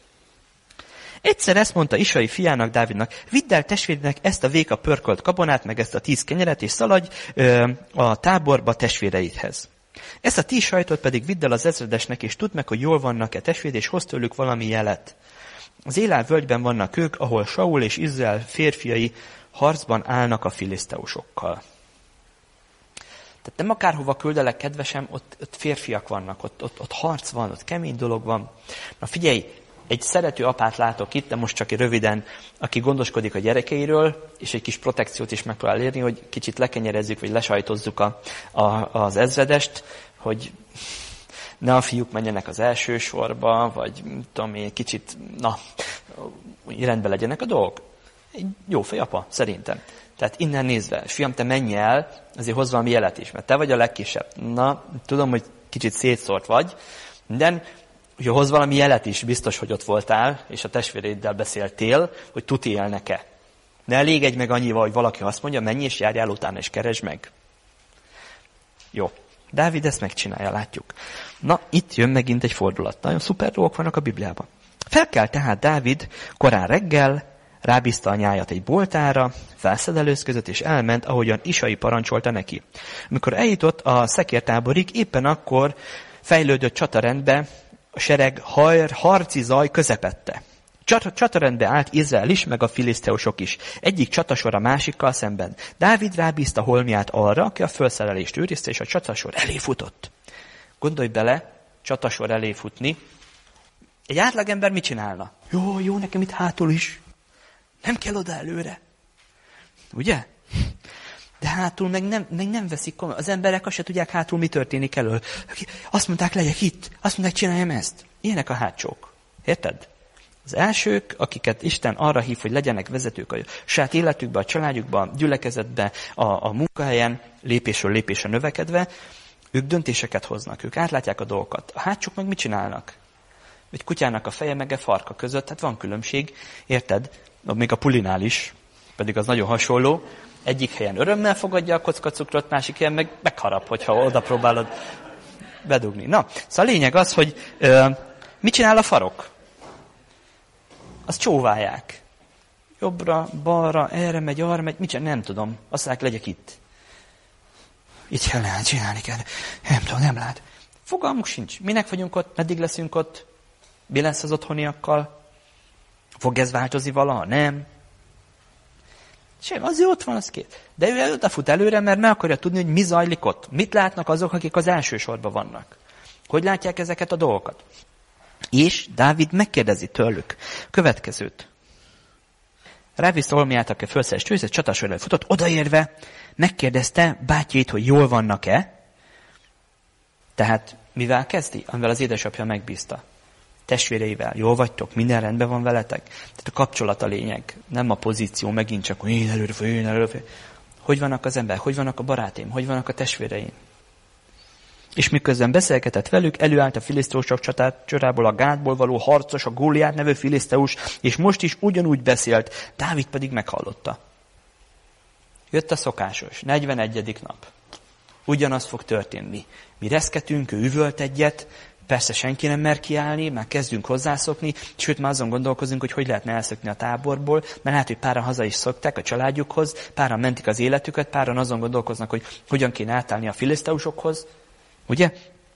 Egyszer ezt mondta Isai fiának, Dávidnak, vidd el testvérednek ezt a véka pörkölt kabonát, meg ezt a tíz kenyeret, és szaladj ö, a táborba testvéreidhez. Ezt a tíz sajtot pedig vidd el az ezredesnek, és tudd meg, hogy jól vannak-e testvéred, és hoz tőlük valami jelet. Az Élá völgyben vannak ők, ahol Saul és Izrael férfiai harcban állnak a filiszteusokkal. Tehát nem akárhova küldelek, kedvesem, ott, ott férfiak vannak, ott, ott, ott harc van, ott kemény dolog van. Na figyelj, egy szerető apát látok itt, de most csak röviden, aki gondoskodik a gyerekeiről, és egy kis protekciót is megpróbál érni, hogy kicsit lekenyerezzük, vagy lesajtozzuk a, a, az ezredest, hogy ne a fiúk menjenek az első sorba, vagy tudom én, kicsit, na, rendben legyenek a dolgok. Egy jó fej apa, szerintem. Tehát innen nézve, fiam, te menj el, azért hozz valami jelet is, mert te vagy a legkisebb. Na, tudom, hogy kicsit szétszórt vagy, de hogyha hoz valami jelet is, biztos, hogy ott voltál, és a testvéreiddel beszéltél, hogy tuti élnek-e. Ne elégedj meg annyival, hogy valaki azt mondja, menj és járjál utána, és keresd meg. Jó. Dávid ezt megcsinálja, látjuk. Na, itt jön megint egy fordulat. Nagyon szuper dolgok vannak a Bibliában. Felkelt tehát Dávid korán reggel, rábízta a nyájat egy boltára, felszedelőzködött, és elment, ahogyan Isai parancsolta neki. Amikor eljutott a szekértáborig, éppen akkor fejlődött csatarendbe, a sereg harci zaj közepette. Csat- csatarendbe állt Izrael is, meg a filiszteusok is. Egyik csatasor a másikkal szemben. Dávid rábízta holmiát arra, aki a felszerelést őrizte, és a csatasor elé futott. Gondolj bele, csatasor elé futni. Egy átlagember mit csinálna? Jó, jó, nekem itt hátul is. Nem kell oda előre. Ugye? De hátul meg nem, meg nem veszik komolyan. Az emberek azt se tudják hátul, mi történik elől. Azt mondták, legyek itt. Azt mondták, csináljam ezt. Ilyenek a hátsók. Érted? Az elsők, akiket Isten arra hív, hogy legyenek vezetők a saját életükbe, a családjukba, a gyülekezetbe, a, a munkahelyen, lépésről lépésre növekedve, ők döntéseket hoznak, ők átlátják a dolgokat. A hátsók meg mit csinálnak? Egy kutyának a feje meg a farka között, hát van különbség, érted? Még a pulinál is, pedig az nagyon hasonló. Egyik helyen örömmel fogadja a kockacukrot, másik helyen meg megharap, hogyha oda próbálod bedugni. Na, szóval a lényeg az, hogy ö, mit csinál a farok? Azt csóválják. Jobbra, balra, erre megy, arra megy, mit csinál? Nem tudom. Azt mondják, legyek itt. Itt kell lehet csinálni kell. Nem tudom, nem lát. Fogalmuk sincs. Minek vagyunk ott, meddig leszünk ott? Mi lesz az otthoniakkal? Fog ez változni valaha? Nem. Sem, azért ott van az két. De ő odafut előre, mert meg akarja tudni, hogy mi zajlik ott. Mit látnak azok, akik az első sorban vannak. Hogy látják ezeket a dolgokat. És Dávid megkérdezi tőlük következőt. Ráviszta holmiát, aki felszerelést őrizett, csatasor futott, odaérve megkérdezte bátyjét, hogy jól vannak-e. Tehát mivel kezdi? Amivel az édesapja megbízta. Testvéreivel, jól vagytok, minden rendben van veletek? Tehát a kapcsolat a lényeg, nem a pozíció, megint csak, hogy én előre fő, én előre fő. Hogy vannak az emberek, hogy vannak a barátaim, hogy vannak a testvéreim? És miközben beszélgetett velük, előállt a filiszteusok csorából a Gádból való harcos, a Góliát nevű filiszteus, és most is ugyanúgy beszélt, Dávid pedig meghallotta. Jött a szokásos, negyvenegyedik nap. Ugyanaz fog történni. Mi reszketünk, ő üvölt egyet, persze senki nem mer kiállni, már kezdünk hozzászokni, sőt már azon gondolkozunk, hogy hogy lehetne elszökni a táborból, mert lehet, hogy páran haza is szokták a családjukhoz, páran mentik az életüket, páran azon gondolkoznak, hogy hogyan kéne átállni a filiszteusokhoz. Ugye?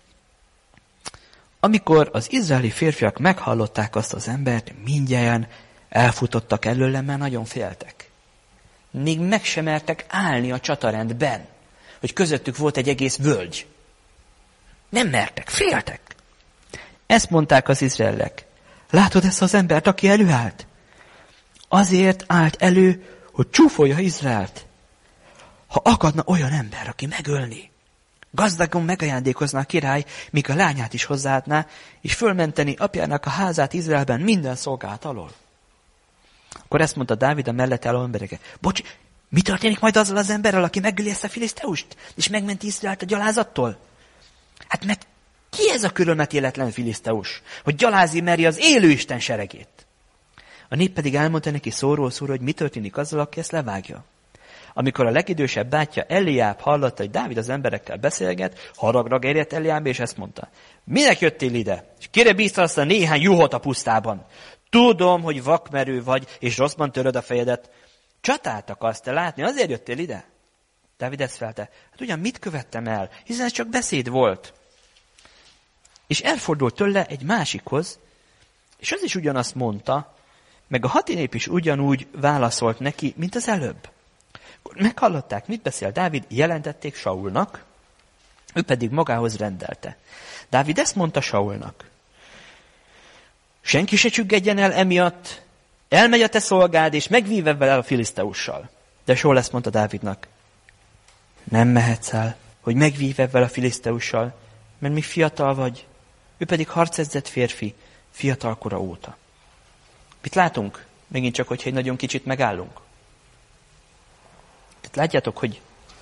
Amikor az izraeli férfiak meghallották azt az embert, mindjárt elfutottak előle, mert nagyon féltek. Még meg sem mertek állni a csatarendben, hogy közöttük volt egy egész völgy. Nem mertek, féltek. Ezt mondták az izraelek. Látod ezt az embert, aki előállt? Azért állt elő, hogy csúfolja Izraelt. Ha akadna olyan ember, aki megölni, gazdagon megajándékozná a király, míg a lányát is hozzáadná, és fölmenteni apjának a házát Izraelben minden szolgálat alól. Akkor ezt mondta Dávid a mellett álló embereket. Bocs, mi történik majd azzal az emberrel, aki megöli ezt a filiszteust, és megmenti Izraelt a gyalázattól? Hát mert ki ez a körülmetéletlen filiszteus, hogy gyalázni meri az élő Isten seregét? A nép pedig elmondta neki szóról szóra, hogy mi történik azzal, aki ezt levágja. Amikor a legidősebb bátyja Eliáb hallotta, hogy Dávid az emberekkel beszélget, haragra gerjedt Eliáb, és ezt mondta. Minek jöttél ide? És kire bíztad azt a néhány juhot a pusztában? Tudom, hogy vakmerő vagy, és rosszban töröd a fejedet. Csatát akarsz te látni, azért jöttél ide? Dávid ezt felte. Hát ugyan mit követtem el? Hiszen ez csak beszéd volt. És elfordult tőle egy másikhoz, és az is ugyanazt mondta, meg a hati nép is ugyanúgy válaszolt neki, mint az előbb. Meghallották, mit beszél Dávid, jelentették Saulnak, ő pedig magához rendelte. Dávid ezt mondta Saulnak. Senki se csüggedjen el emiatt, elmegy a te szolgád, és megvíve vele a filiszteussal. De Saul ezt mondta Dávidnak. Nem mehetsz el, hogy megvíve vele a filiszteussal, mert mi fiatal vagy, ő pedig harcedzett férfi, fiatal kora óta. Mit látunk? Megint csak, hogyha egy nagyon kicsit megállunk. Tehát látjátok, hogy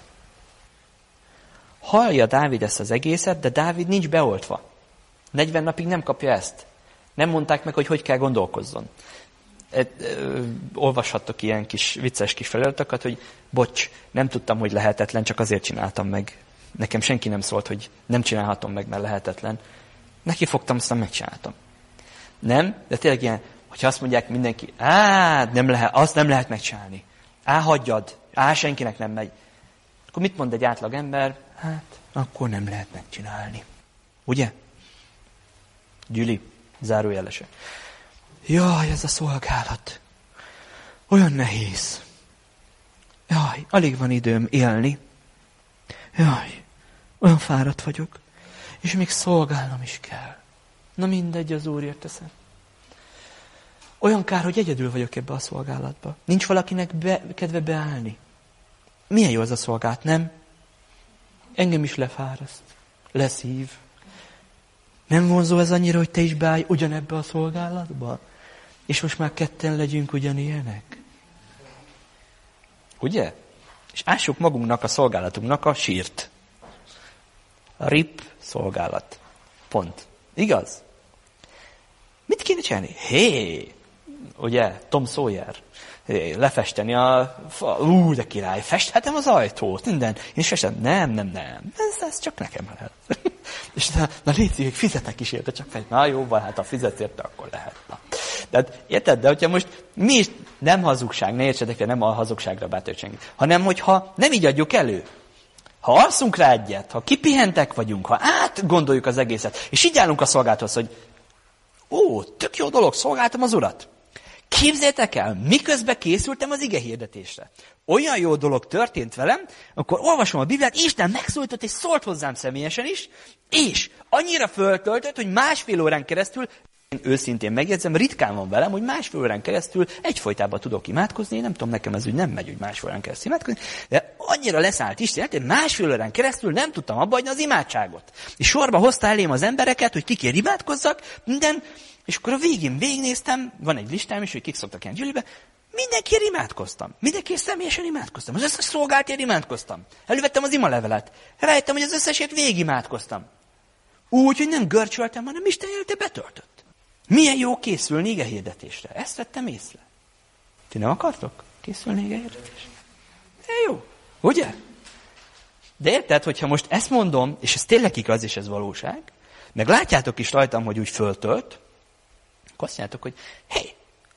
hallja Dávid ezt az egészet, de Dávid nincs beoltva. negyven napig nem kapja ezt. Nem mondták meg, hogy hogy kell gondolkozzon. E, e, olvashattok ilyen kis vicces kis feliratokat, hogy bocs, nem tudtam, hogy lehetetlen, csak azért csináltam meg. Nekem senki nem szólt, hogy nem csinálhatom meg, mert lehetetlen. Neki fogtam, aztán megcsináltam. Nem? De tényleg ilyen, hogyha azt mondják mindenki, á, nem lehet, azt nem lehet megcsinálni. Á, hagyjad. Á, senkinek nem megy. Akkor mit mond egy átlag ember? Hát, akkor nem lehet megcsinálni. Ugye? Gyüli, zárójelese. Jaj, ez a szolgálat. Olyan nehéz. Jaj, alig van időm élni. Jaj, olyan fáradt vagyok. És még szolgálnom is kell. Na mindegy, az Úrért teszem. Olyan kár, hogy egyedül vagyok ebbe a szolgálatba. Nincs valakinek be, kedve beállni. Milyen jó ez a szolgálat, nem? Engem is lefáraszt, leszív. Nem vonzó ez annyira, hogy te is beállj ugyanebbe a szolgálatba? És most már ketten legyünk ugyanilyenek? Ugye? És ássuk magunknak a szolgálatunknak a sírt. A rip szolgálat. Pont. Igaz? Mit kéne csinálni? Hé! Ugye, Tom Sawyer. Hé, lefesteni a... Fa, ú, de király, festhetem az ajtót, minden. Én is festem. Nem, nem, nem. Ez, ez csak nekem lehet. És na, na légy, fizetek is érte, csak fej. Na jó, van, hát ha fizetsz érte, akkor lehet. Na. De érted? De hogyha most mi is nem hazugság, ne értsetek, de nem a hazugságra bátor senki, hanem hogyha nem így adjuk elő. Ha alszunk rá egyet, ha kipihentek vagyunk, ha átgondoljuk az egészet, és így állunk a szolgálathoz, hogy ó, tök jó dolog, szolgáltam az Urat. Képzeljétek el, miközben készültem az ige hirdetésre. Olyan jó dolog történt velem, akkor olvasom a Bibliát, Isten megszólított és szólt hozzám személyesen is, és annyira föltöltött, hogy másfél órán keresztül, én őszintén megjegyzem, ritkán van velem, hogy másfél órán keresztül egyfolytában tudok imádkozni, én nem tudom, nekem ez úgy nem megy, hogy másfél órán keresztül imádkozni, de annyira leszállt Isten, hogy másfél órán keresztül nem tudtam abba hagyni az imádságot. És sorba hozta elém az embereket, hogy kikér imádkozzak, minden, és akkor a végén végignéztem, van egy listám is, hogy kik szoktak ilyen gyűlibe, mindenkiért imádkoztam. Mindenkiért személyesen imádkoztam. Az összes szolgáltért imádkoztam. Elővettem az imalevelet. Rájöttem, hogy az összesért végig imádkoztam. Úgy, hogy nem görcsöltem, hanem Isten élete betöltött. Milyen jó készülni ige hirdetésre. Ezt vettem észre. Ti nem akartok készülni ige hirdetésre? É, jó. Ugye? De érted, hogyha most ezt mondom, és ez tényleg igaz, és ez valóság, meg látjátok is rajtam, hogy úgy föltölt, akkor azt mondjátok, hogy hé,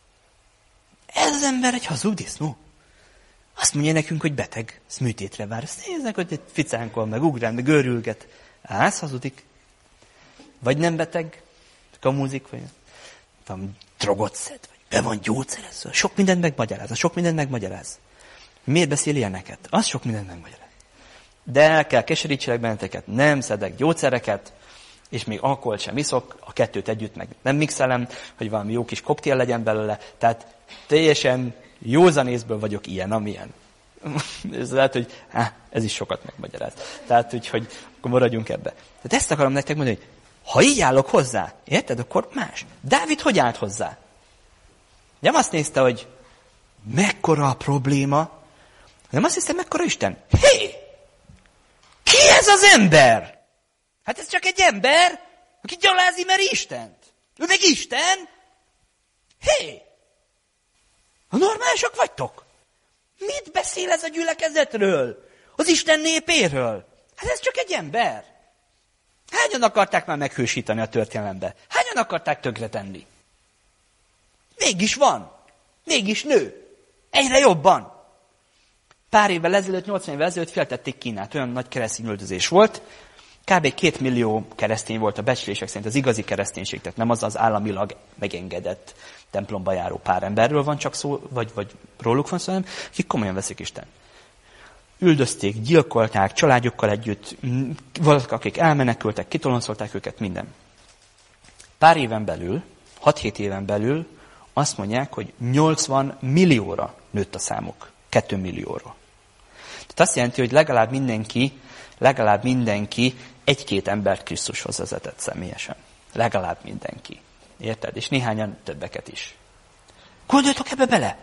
ez az ember egy hazugdisznó. Azt mondja nekünk, hogy beteg, ez műtétre vár. Azt néznek, hogy egy ficánkol, meg ugrál, meg őrülget. Á, ez hazudik. Vagy nem beteg, kamúzik, vagy van drogot szed, vagy be van gyógyszerezve. Sok mindent megmagyaráz, sok mindent megmagyaráz. Miért beszél ilyeneket? Az sok mindent megmagyaráz. De el kell keserítselek benneteket, nem szedek gyógyszereket, és még alkoholt sem iszok, a kettőt együtt meg nem mixelem, hogy valami jó kis koktél legyen belőle. Tehát teljesen józanészből vagyok ilyen, amilyen. Ez lehet, hogy há, ez is sokat megmagyaráz. Tehát, úgyhogy akkor maradjunk ebbe. Tehát ezt akarom nektek mondani, hogy ha így állok hozzá, érted, akkor más. Dávid hogy állt hozzá? Nem azt nézte, hogy mekkora a probléma, nem azt hiszem, mekkora Isten. Hé! Ki ez az ember? Hát ez csak egy ember, aki gyalázi meri Istent. Ő meg Isten? Hé! Ha normálisak vagytok? Mit beszél ez a gyülekezetről? Az Isten népéről? Hát ez csak egy ember. Hányan akarták már meghősíteni a történelembe? Hányan akarták tönkretenni? Mégis van. Mégis nő. Egyre jobban. Pár évvel ezelőtt, nyolcvan évvel ezelőtt feltették Kínát. Olyan nagy keresztény üldözés volt. Kb. két millió keresztény volt a becslések szerint, az igazi kereszténység, tehát nem az az államilag megengedett templomba járó pár emberről van csak szó, vagy, vagy róluk van szó, hanem akik komolyan veszik Isten. Üldözték, gyilkolták, családjukkal együtt, valakik, akik elmenekültek, kitoloncolták őket, minden. Pár éven belül, hat-hét éven belül azt mondják, hogy nyolcvan millióra nőtt a számuk, két millióra. Tehát azt jelenti, hogy legalább mindenki, legalább mindenki egy-két embert Krisztushoz vezetett személyesen. Legalább mindenki. Érted? És néhányan többeket is. Gondoljatok ebbe bele!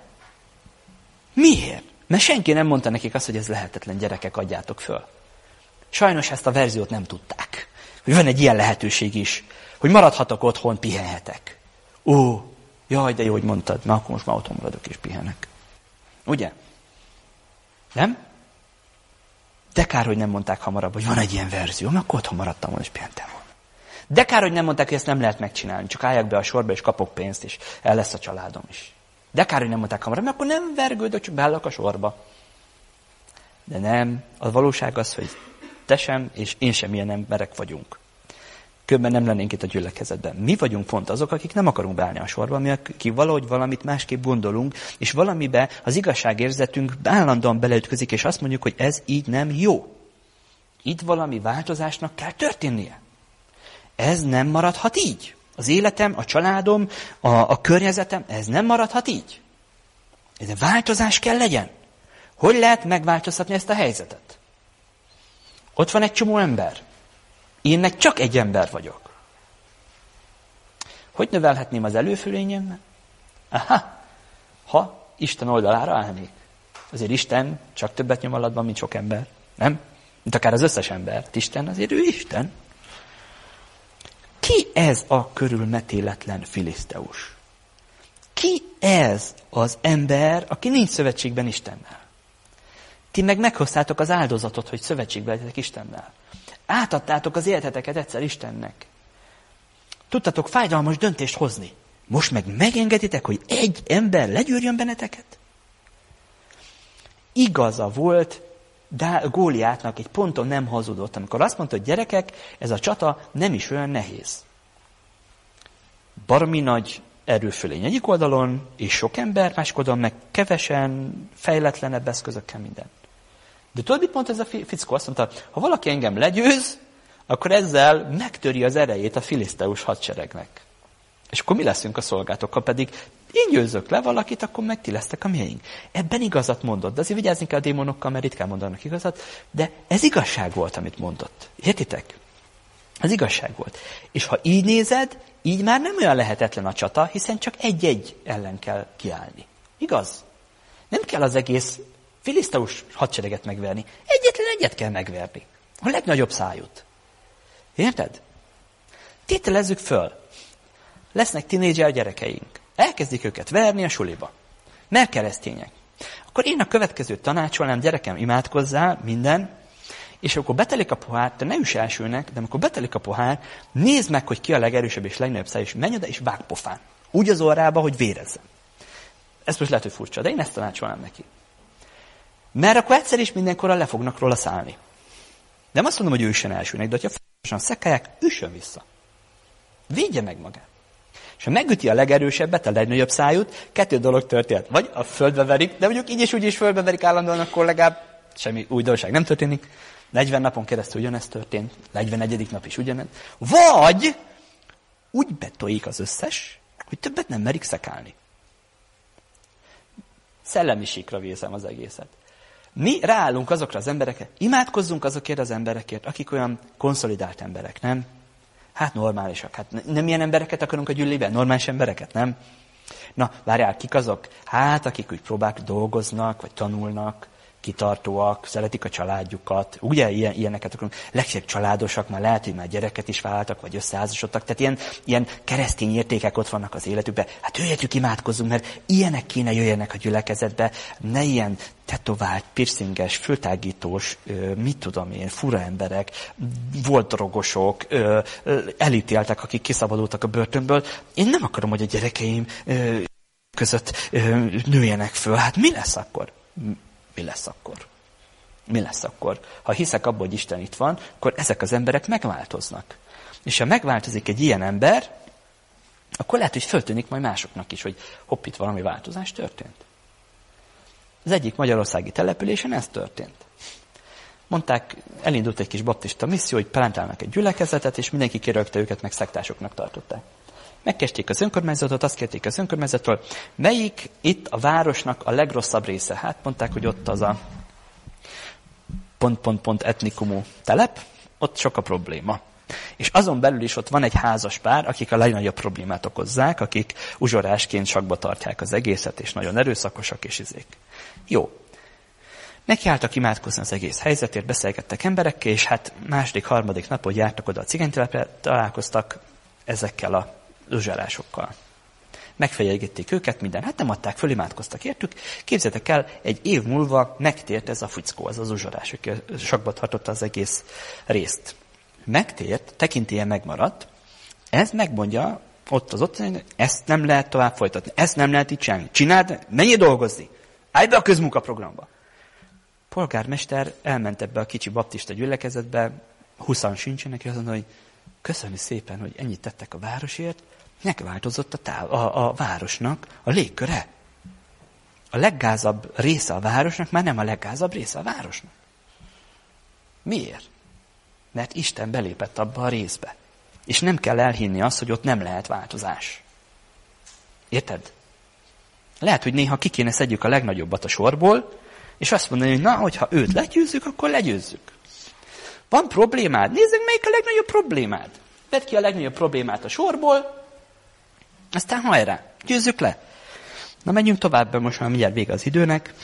Miért? Mert senki nem mondta nekik azt, hogy ez lehetetlen, gyerekek, adjátok föl. Sajnos ezt a verziót nem tudták. Hogy van egy ilyen lehetőség is, hogy maradhatok otthon, pihenhetek. Ó, jaj, de jó, hogy mondtad, na akkor most már otthon maradok és pihenek. Ugye? Nem? De kár, hogy nem mondták hamarabb, hogy van egy ilyen verzió, mert akkor otthon maradtam volna és pihentem volna. De kár, hogy nem mondták, hogy ezt nem lehet megcsinálni, csak álljak be a sorba és kapok pénzt, és el lesz a családom is. De kár, hogy nem mondták hamarabb, mert akkor nem vergődök, csak beállok a sorba. De nem, a valóság az, hogy te sem, és én sem ilyen emberek vagyunk. Különben nem lennénk itt a gyülekezetben. Mi vagyunk pont azok, akik nem akarunk beállni a sorba, mi aki valahogy valamit másképp gondolunk, és valamibe az igazságérzetünk állandóan beleütközik, és azt mondjuk, hogy ez így nem jó. Itt valami változásnak kell történnie. Ez nem maradhat így. Az életem, a családom, a, a környezetem, ez nem maradhat így. Ez egy változás kell legyen. Hogy lehet megváltoztatni ezt a helyzetet? Ott van egy csomó ember. Én meg csak egy ember vagyok. Hogy növelhetném az előfölényemet? Aha, ha Isten oldalára állnék. Azért Isten csak többet nyom alatban, mint sok ember. Nem? Mint akár az összes ember. Isten azért ő Isten. Ki ez a körülmetéletlen filiszteus? Ki ez az ember, aki nincs szövetségben Istennel? Ti meg meghoztátok az áldozatot, hogy szövetségbe legyetek Istennel. Átadtátok az életeteket egyszer Istennek. Tudtatok fájdalmas döntést hozni. Most meg megengeditek, hogy egy ember legyűrjön benneteket? Igaza volt Góliátnak, egy ponton nem hazudott, amikor azt mondta, hogy gyerekek, ez a csata nem is olyan nehéz. Baromi nagy erőfölény egyik oldalon, és sok ember, másik oldalon meg kevesen, fejletlenebb eszközökkel minden. De tudod, mit mondta ez a fickó? Azt mondta, ha valaki engem legyőz, akkor ezzel megtöri az erejét a filiszteus hadseregnek. És akkor mi leszünk a szolgátokkal, pedig én győzök le valakit, akkor meg ti lesztek a miénk. Ebben igazat mondott, de azért vigyázni kell a démonokkal, mert ritkán mondanak igazat, de ez igazság volt, amit mondott. Értitek? Ez igazság volt. És ha így nézed, így már nem olyan lehetetlen a csata, hiszen csak egy-egy ellen kell kiállni. Igaz? Nem kell az egész filiszteus hadsereget megverni. Egyetlen egyet kell megverni. A legnagyobb szájút. Érted? Tételezzük föl. Lesznek tinédzser gyerekeink. Elkezdik őket verni a suliba. Mert keresztények. Akkor én a következőt tanácsolnám, gyerekem, imádkozzál, minden, És akkor betelik a pohár, te ne üss elsőnek, de amikor betelik a pohár, nézd meg, hogy ki a legerősebb és legnagyobb száj, és menj oda, és vág pofán. Úgy az orrába, hogy vérezzen. Ez most lehet, hogy furcsa, de én ezt tanácsolnám neki. Mert akkor egyszer is mindenkorra le fognak róla szállni. Nem azt mondom, hogy ő üssen elsőnek, de ha fontosan szekálják, üssön vissza. Védje meg magát. És ha megüti a legerősebbet, a legnagyobb szájút, kettő dolog történt. Vagy a földbe verik, de mondjuk így és úgy is földbe verik állandóan, akkor legalább semmi újdonság nem történik. negyven napon keresztül ugyanezt történt, negyvenegyedik nap is ugyanez. Vagy úgy betoljik az összes, hogy többet nem merik szekálni. Szellemi síkra vézem az egészet. Mi ráállunk azokra az emberekre, imádkozzunk azokért az emberekért, akik olyan konszolidált emberek, nem? Hát normálisak. Hát nem ilyen embereket akarunk a gyűlében? Normális embereket, nem? Na, várjál, kik azok? Hát, akik úgy próbálnak, dolgoznak, vagy tanulnak, kitartóak, szeretik a családjukat. Ugye, ilyen, ilyeneket akarunk. Legszebb családosak, már lehet, hogy már gyereket is váltak, vagy összeházasodtak. Tehát ilyen, ilyen keresztény értékek ott vannak az életükben. Hát őjetjük imádkozzunk, mert ilyenek kéne jöjjenek a gyülekezetbe. Ne ilyen tetovált, piercinges, föltágítós, mit tudom én, fura emberek, volt drogosok, elítéltek, akik kiszabadultak a börtönből. Én nem akarom, hogy a gyerekeim között nőjenek föl. Hát mi lesz akkor? Mi lesz akkor? Mi lesz akkor? Ha hiszek abban, hogy Isten itt van, akkor ezek az emberek megváltoznak. És ha megváltozik egy ilyen ember, akkor lehet, hogy föltűnik majd másoknak is, hogy hopp, itt valami változás történt. Az egyik magyarországi településen ez történt. Mondták, elindult egy kis baptista misszió, hogy plantálnak egy gyülekezetet, és mindenki kirögte őket, meg szektásoknak tartották. Megkezdték az önkormányzatot, azt kérték az önkormányzattól, melyik itt a városnak a legrosszabb része. Hát mondták, hogy ott az a pont-pont-pont etnikumú telep, ott sok a probléma. És azon belül is ott van egy házas pár, akik a legnagyobb problémát okozzák, akik uzsorásként sakba tartják az egészet, és nagyon erőszakosak, és izék. Jó. Nekiálltak imádkozni az egész helyzetért, beszélgettek emberekkel, és hát második, harmadik nap, hogy jártak oda a cigánytelepre, találkoztak ezekkel a uzsorásokkal. Megfenyegették őket, minden. Hát nem adták föl, imádkoztak értük. Képzeljétek el, egy év múlva megtért ez a fickó, az az uzsorás, aki sakba tartotta az egész részt. Megtért, tekintélye megmaradt, ez megmondja, ott az ott, ezt nem lehet tovább folytatni, ezt nem lehet így csinálni. Csináld, menjél dolgozni, állj be a közmunkaprogramba. Polgármester elment ebbe a kicsi baptista gyülekezetbe, huszan sincsenek, és azt mondja, hogy köszönjük szépen, hogy ennyit tettek a városért, megváltozott a, táv, a, a városnak a légköre. A leggázabb része a városnak már nem a leggázabb része a városnak. Miért? Mert Isten belépett abba a részbe. És nem kell elhinni azt, hogy ott nem lehet változás. Érted? Lehet, hogy néha ki kéne szedjük a legnagyobbat a sorból, és azt mondani, hogy na, hogyha őt legyőzzük, akkor legyőzzük. Van problémád? Nézzük, melyik a legnagyobb problémád. Vedd ki a legnagyobb problémát a sorból, aztán hajrá, győzzük le. Na, menjünk tovább, most már mindjárt vége az időnek.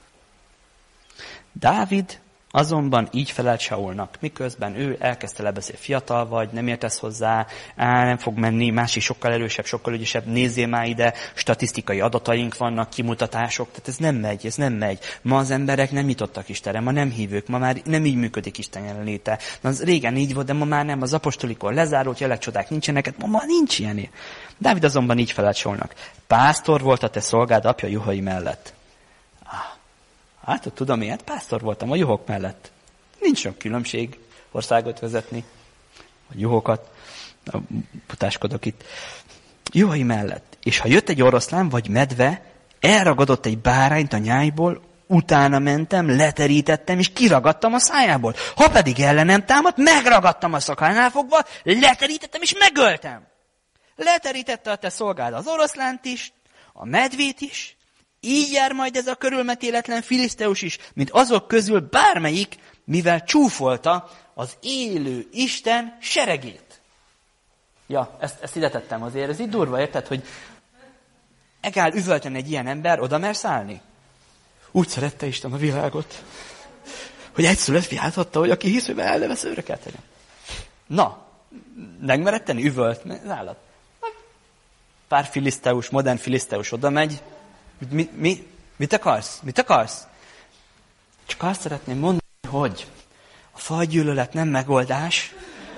Dávid azonban így felelt Saulnak, miközben ő elkezdte lebeszélni, fiatal vagy, nem értesz hozzá, á, nem fog menni, más is sokkal erősebb, sokkal ügyesebb, nézzél már ide, statisztikai adataink vannak, kimutatások, tehát ez nem megy, ez nem megy. Ma az emberek nem nyitottak Istenre, ma nem hívők, ma már nem így működik Isten jelenléte. Na, az régen így volt, de ma már nem, az apostolikor lezárult, jelekcsodák nincsenek, hát ma már nincs ilyen. Dávid azonban így felelt Saulnak. Pásztor volt a te szolgád apja juhai mellett. Hát, tudom én, hát pásztor voltam a juhok mellett. Nincs sok különbség országot vezetni, vagy juhokat, putáskodok itt. Juhai mellett. És ha jött egy oroszlán, vagy medve, elragadott egy bárányt a nyájból, utána mentem, leterítettem, és kiragadtam a szájából. Ha pedig ellenem támadt, megragadtam a szakánál fogva, leterítettem, és megöltem. Leterítette a te szolgád az oroszlánt is, a medvét is, így jár majd ez a körülmetéletlen filiszteus is, mint azok közül bármelyik, mivel csúfolta az élő Isten seregét. Ja, ezt, ezt ide tettem azért, ez így durva, érted, hogy egál üvölten egy ilyen ember, oda mersz állni? Úgy szerette Isten a világot, hogy egyszülött fiát adta, hogy aki hisz, hogy elnevesz, őre kell tenni. Na, megmered tenni? Üvölt, az állat. Pár filiszteus, modern filiszteus oda megy. Mi, mi, mit akarsz? Mit akarsz? Csak azt szeretném mondani, hogy A fajgyűlölet nem megoldás.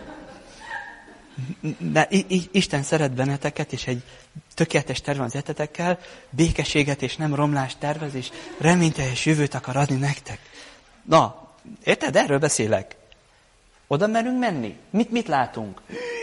De Isten szeret benneteket, és egy tökéletes terv van az életetekkel, békességet és nem romlást tervez, és reményteljes jövőt akar adni nektek. Na, érted? Erről beszélek. Oda merünk menni? Mit, mit látunk?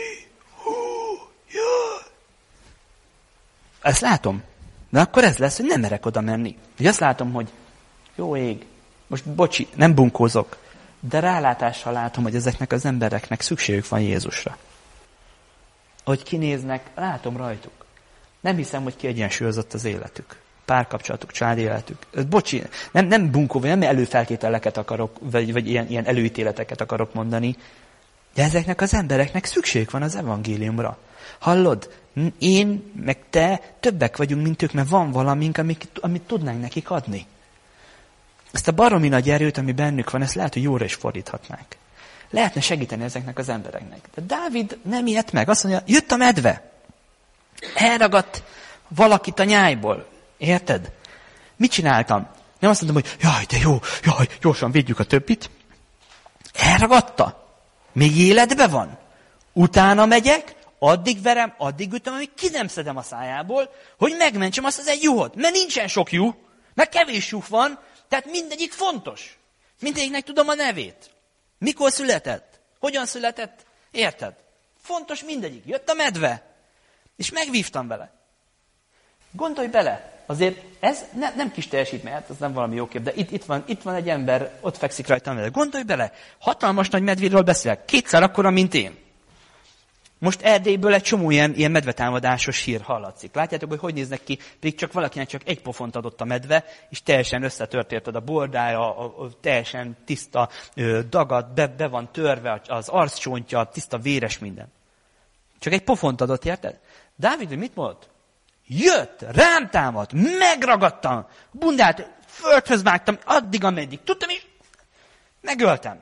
Ezt látom. De akkor ez lesz, hogy nem merek oda menni. Hogy azt látom, hogy jó ég, most bocsi, nem bunkózok, de rálátással látom, hogy ezeknek az embereknek szükségük van Jézusra. Hogy kinéznek, látom rajtuk. Nem hiszem, hogy kiegyensúlyozott az életük. Párkapcsolatuk, családi életük. Bocsi, nem, nem bunkó, vagy nem előfeltételeket akarok, vagy, vagy ilyen, ilyen előítéleteket akarok mondani, de ezeknek az embereknek szükségük van az evangéliumra. Hallod? Én, meg te többek vagyunk, mint ők, mert van valamink, amit, amit tudnánk nekik adni. Ezt a baromi nagy erőt, ami bennük van, ezt lehet, hogy jóra is fordíthatnánk. Lehetne segíteni ezeknek az embereknek. De Dávid nem ijedt meg. Azt mondja, jött a medve. Elragadt valakit a nyájból. Érted? Mit csináltam? Nem azt mondtam, hogy jaj, de jó, jaj, gyorsan védjük a többit. Elragadta. Még életben van. Utána megyek, addig verem, addig ütöm, amíg ki nem szedem a szájából, hogy megmentsem azt az egy juhot. Mert nincsen sok juh, mert kevés juh van, tehát mindegyik fontos. Mindegyiknek tudom a nevét. Mikor született? Hogyan született? Érted? Fontos mindegyik. Jött a medve, és megvívtam vele. Gondolj bele, azért ez ne, nem kis teljesítmény, hát ez nem valami jó kép, de itt, itt, van, itt van egy ember, ott fekszik rajta a medve. Gondolj bele, hatalmas nagy medvéről beszélek, kétszer akkora, mint én. Most Erdélyből egy csomó ilyen, ilyen medvetámadásos hír hallatszik. Látjátok, hogy hogy néznek ki, pedig csak valakinek csak egy pofont adott a medve, és teljesen összetört érted a bordája, a, a, teljesen tiszta, ö, dagad, be, be van törve az arccsontja, tiszta véres minden. Csak egy pofont adott, érted? Dávid, mit mondott? Jött, rám támadt, megragadtam, bundát, földhöz vágtam, addig, ameddig tudtam, és megöltem.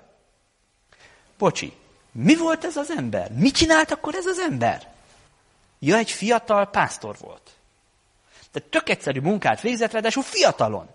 Bocsi. Mi volt ez az ember? Mit csinált akkor ez az ember? Ja, egy fiatal pásztor volt. Tehát tök egyszerű munkát végzett, ráadásul fiatalon.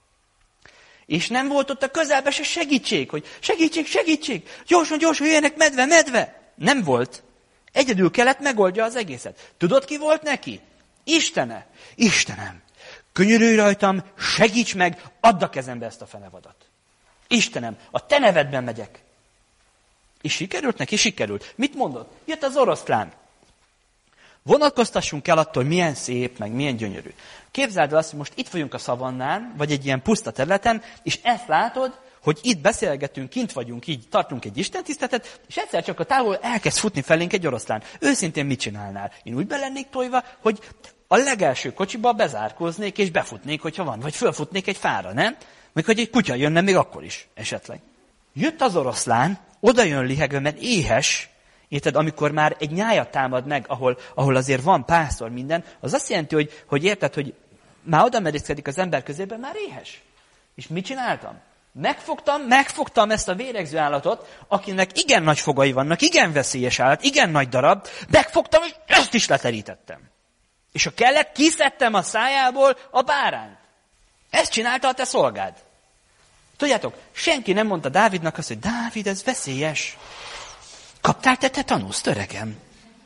És nem volt ott a közelben se segítség, hogy segítség, segítség, gyorsan, gyorsan, jöjjenek medve, medve. Nem volt. Egyedül kellett megoldja az egészet. Tudod, ki volt neki? Istene. Istenem, könyörülj rajtam, segíts meg, add a kezembe ezt a fenevadat. Istenem, a te nevedben megyek. És sikerült neki? Sikerült. Mit mondott? Jött az oroszlán. Vonatkoztassunk el attól, milyen szép, meg milyen gyönyörű. Képzeld el azt, hogy most itt vagyunk a szavannán, vagy egy ilyen puszta területen, és ezt látod, hogy itt beszélgetünk, kint vagyunk, így tartunk egy istentiszteletet, és egyszer csak a távol elkezd futni felénk egy oroszlán. Őszintén mit csinálnál? Én úgy belennék tojva, hogy a legelső kocsiba bezárkóznék, és befutnék, hogyha van, vagy fölfutnék egy fára, nem? Még hogy egy kutya jönne még akkor is, esetleg. Jött az oroszlán, oda jön lihegve, mert éhes, érted, amikor már egy nyájat támad meg, ahol, ahol azért van pásztor minden, az azt jelenti, hogy, hogy érted, hogy már oda merészkedik az ember közében, már éhes. És mit csináltam? Megfogtam, megfogtam ezt a véregző állatot, akinek igen nagy fogai vannak, igen veszélyes állat, igen nagy darab, megfogtam, és ezt is leterítettem. És ha kellett, kiszedtem a szájából a bárányt. Ezt csinálta a te szolgád. Tudjátok, senki nem mondta Dávidnak azt, hogy Dávid, ez veszélyes. Kaptál te tetanuszt, öregem?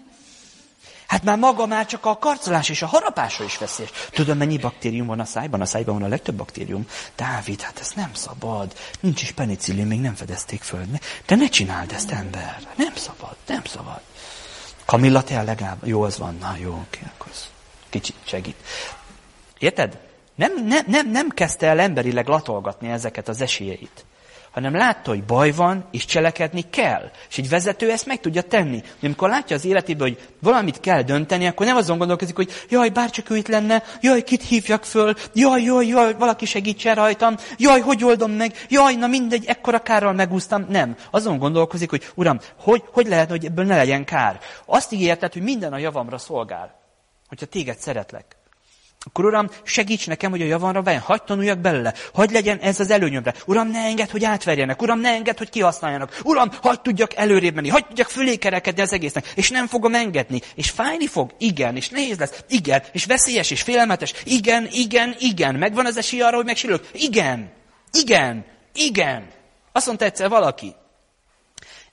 Hát már maga már csak a karcolás és a harapásra is veszélyes. Tudom, mennyi baktérium van a szájban? A szájban van a legtöbb baktérium. Dávid, hát ez nem szabad. Nincs is penicillin, még nem fedezték föl. De ne csináld ezt, ember. Nem szabad, nem szabad. Kamilla, te legalább. Jó, az van. Na, jó, oké, akkor kicsit segít. Érted? Nem, nem, nem, nem kezdte el emberileg latolgatni ezeket az esélyeit, hanem látta, hogy baj van, és cselekedni kell. És egy vezető ezt meg tudja tenni. De amikor látja az életében, hogy valamit kell dönteni, akkor nem azon gondolkozik, hogy jaj, bárcsak ő itt lenne, jaj, kit hívjak föl, jaj, jaj, jaj, valaki segítsen rajtam, jaj, hogy oldom meg, jaj, na mindegy, ekkora kárral megúsztam. Nem. Azon gondolkozik, hogy uram, hogy, hogy lehet, hogy ebből ne legyen kár. Azt ígérted, hogy minden a javamra szolgál, hogyha téged szeretlek. Akkor Uram, segíts nekem, hogy a javamra váljon, hadd tanuljak belőle, hadd legyen ez az előnyömre. Uram, ne engedd, hogy átverjenek, Uram, ne engedd, hogy kihasználjanak. Uram, hadd tudjak előrébb menni, hadd tudjak fölé kerekedni az egésznek, és nem fogom engedni. És fájni fog? Igen. És nehéz lesz? Igen. És veszélyes és félelmetes? Igen, igen, igen. Megvan az esély arra, hogy megsérülök? Igen. Igen. Igen. Azt mondta egyszer valaki,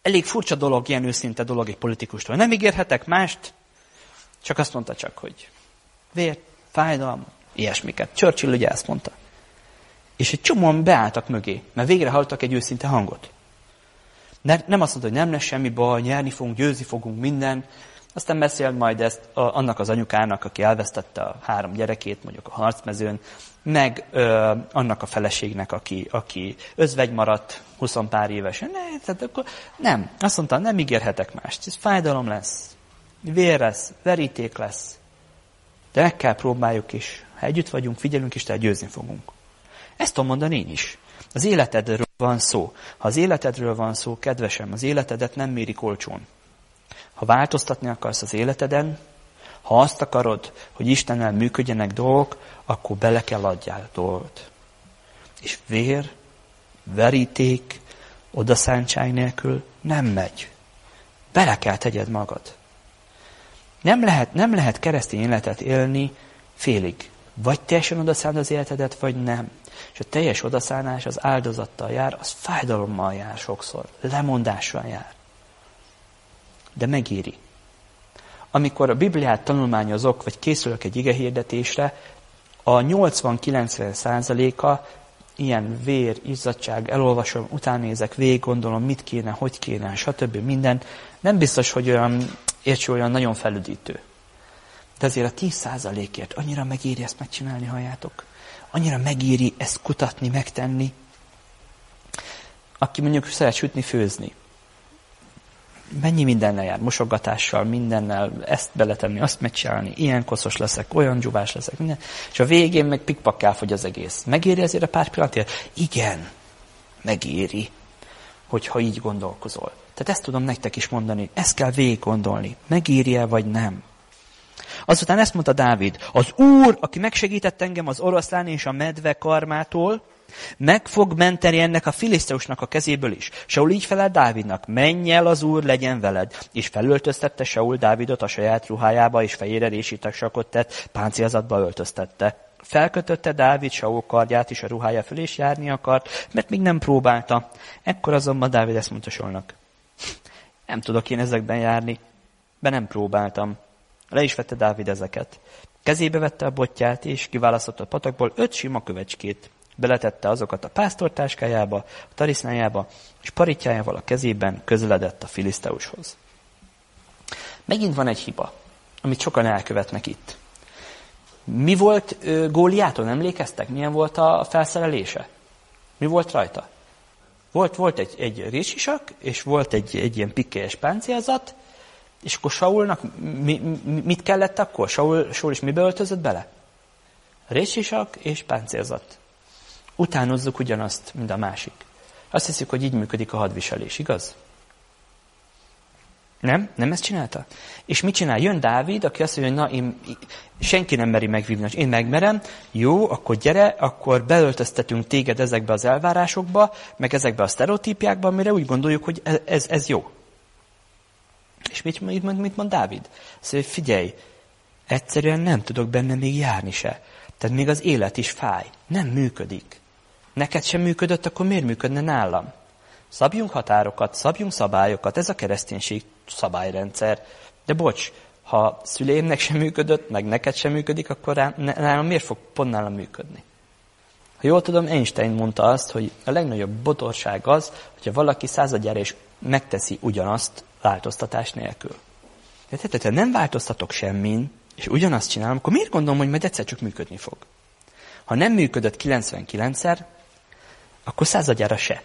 Elég furcsa dolog, ilyen őszinte dolog egy politikustól. Nem ígérhetek mást, csak azt mondta csak, hogy vér, fájdalom, ilyesmiket. Churchill ugye ezt mondta. És egy csomóan beálltak mögé, mert végre hallottak egy őszinte hangot. De nem azt mondta, hogy nem lesz semmi baj, nyerni fogunk, győzni fogunk, minden. Aztán beszélt majd ezt a, annak az anyukának, aki elvesztette a három gyerekét, mondjuk a harcmezőn, meg ö, annak a feleségnek, aki, aki özvegy maradt huszonpár évesen. Ne, tehát akkor nem. Azt mondta, nem ígérhetek mást. Ez fájdalom lesz, vér lesz, veríték lesz. De meg kell próbáljuk is. Ha együtt vagyunk, figyelünk is, tehát győzni fogunk. Ezt tudom mondani én is. Az életedről van szó. Ha az életedről van szó, kedvesem, az életedet nem mérik olcsón. Ha változtatni akarsz az életeden, ha azt akarod, hogy Istennel működjenek dolgok, akkor bele kell adjál dolgot. És vér, veríték, odaszántság nélkül nem megy. Bele kell tegyed magad. Nem lehet, nem lehet keresztény életet élni félig. Vagy teljesen odaszánd az életedet, vagy nem. És a teljes odaszánás az áldozattal jár, az fájdalommal jár sokszor, lemondással jár. De megéri. Amikor a Bibliát tanulmányozok, vagy készülök egy igehirdetésre, a nyolcvan-kilencven százaléka ilyen vér, izzadság, elolvasom, utánézek, végig gondolom, mit kéne, hogy kéne, stb. Minden. Nem biztos, hogy olyan, értső, olyan nagyon felüdítő. De azért a tíz százalékért annyira megéri ezt megcsinálni, halljátok. Annyira megéri ezt kutatni, megtenni. Aki mondjuk szeret sütni, főzni. Mennyi mindennel jár, mosogatással, mindennel, ezt beletenni, azt megcsinálni, ilyen koszos leszek, olyan dzsúvás leszek, minden. És a végén meg pikpakká fogy az egész. Megéri ezért a pár pillanatért? Igen, megéri, hogyha így gondolkozol. Tehát ezt tudom nektek is mondani, ezt kell végig gondolni. Megéri-e vagy nem? Azután ezt mondta Dávid, az Úr, aki megsegített engem az oroszlán és a medve karmától, meg fog menteni ennek a filiszteusnak a kezéből is. Saul így felelt Dávidnak, menj el, az Úr legyen veled. És felöltöztette Saul Dávidot a saját ruhájába, és fejére résitagsakot tett, páncélzatba öltöztette. Felkötötte Dávid Saul kardját is a ruhája fölé, és járni akart, mert még nem próbálta. Ekkor azonban Dávid ezt mondta Saulnak. Nem tudok én ezekben járni, be nem próbáltam. Le is vette Dávid ezeket. Kezébe vette a botját, és kiválasztotta a patakból öt sima kövecskét. Beletette azokat a pásztortáskájába, a tarisznájába, és paritjájával a kezében közeledett a filiszteushoz. Megint van egy hiba, amit sokan elkövetnek itt. Mi volt uh, Góliáton, emlékeztek? Milyen volt a felszerelése? Mi volt rajta? Volt, volt egy, egy résisak, és volt egy, egy ilyen pikkélyes páncélzat, és akkor Saulnak mi, mi, mit kellett akkor? Saul, Saul is mibe öltözött bele? Résisak és páncélzat. Utánozzuk ugyanazt, mint a másik. Azt hiszük, hogy így működik a hadviselés, igaz? Nem? Nem ezt csinálta? És mit csinál? Jön Dávid, aki azt mondja, hogy na, én, senki nem meri megvívni, én megmerem, jó, akkor gyere, akkor beöltöztetünk téged ezekbe az elvárásokba, meg ezekbe a sztereotípiákba, amire úgy gondoljuk, hogy ez, ez jó. És mit, mit, mond, mit mond Dávid? Szóval, hogy figyelj, egyszerűen nem tudok benne még járni se. Tehát még az élet is fáj. Nem működik. Neked sem működött, akkor miért működne nálam? Szabjunk határokat, szabjunk szabályokat, ez a kereszténység szabályrendszer. De bocs, ha szüleimnek sem működött, meg neked sem működik, akkor rá, nálam miért fog pont nálam működni? Ha jól tudom, Einstein mondta azt, hogy a legnagyobb botorság az, hogyha valaki századjára is megteszi ugyanazt változtatás nélkül. Tehát ha nem változtatok semmin, és ugyanazt csinálom, akkor miért gondolom, hogy majd egyszer csak működni fog? Ha nem működött kilencvenkilencszer, akkor századjára se.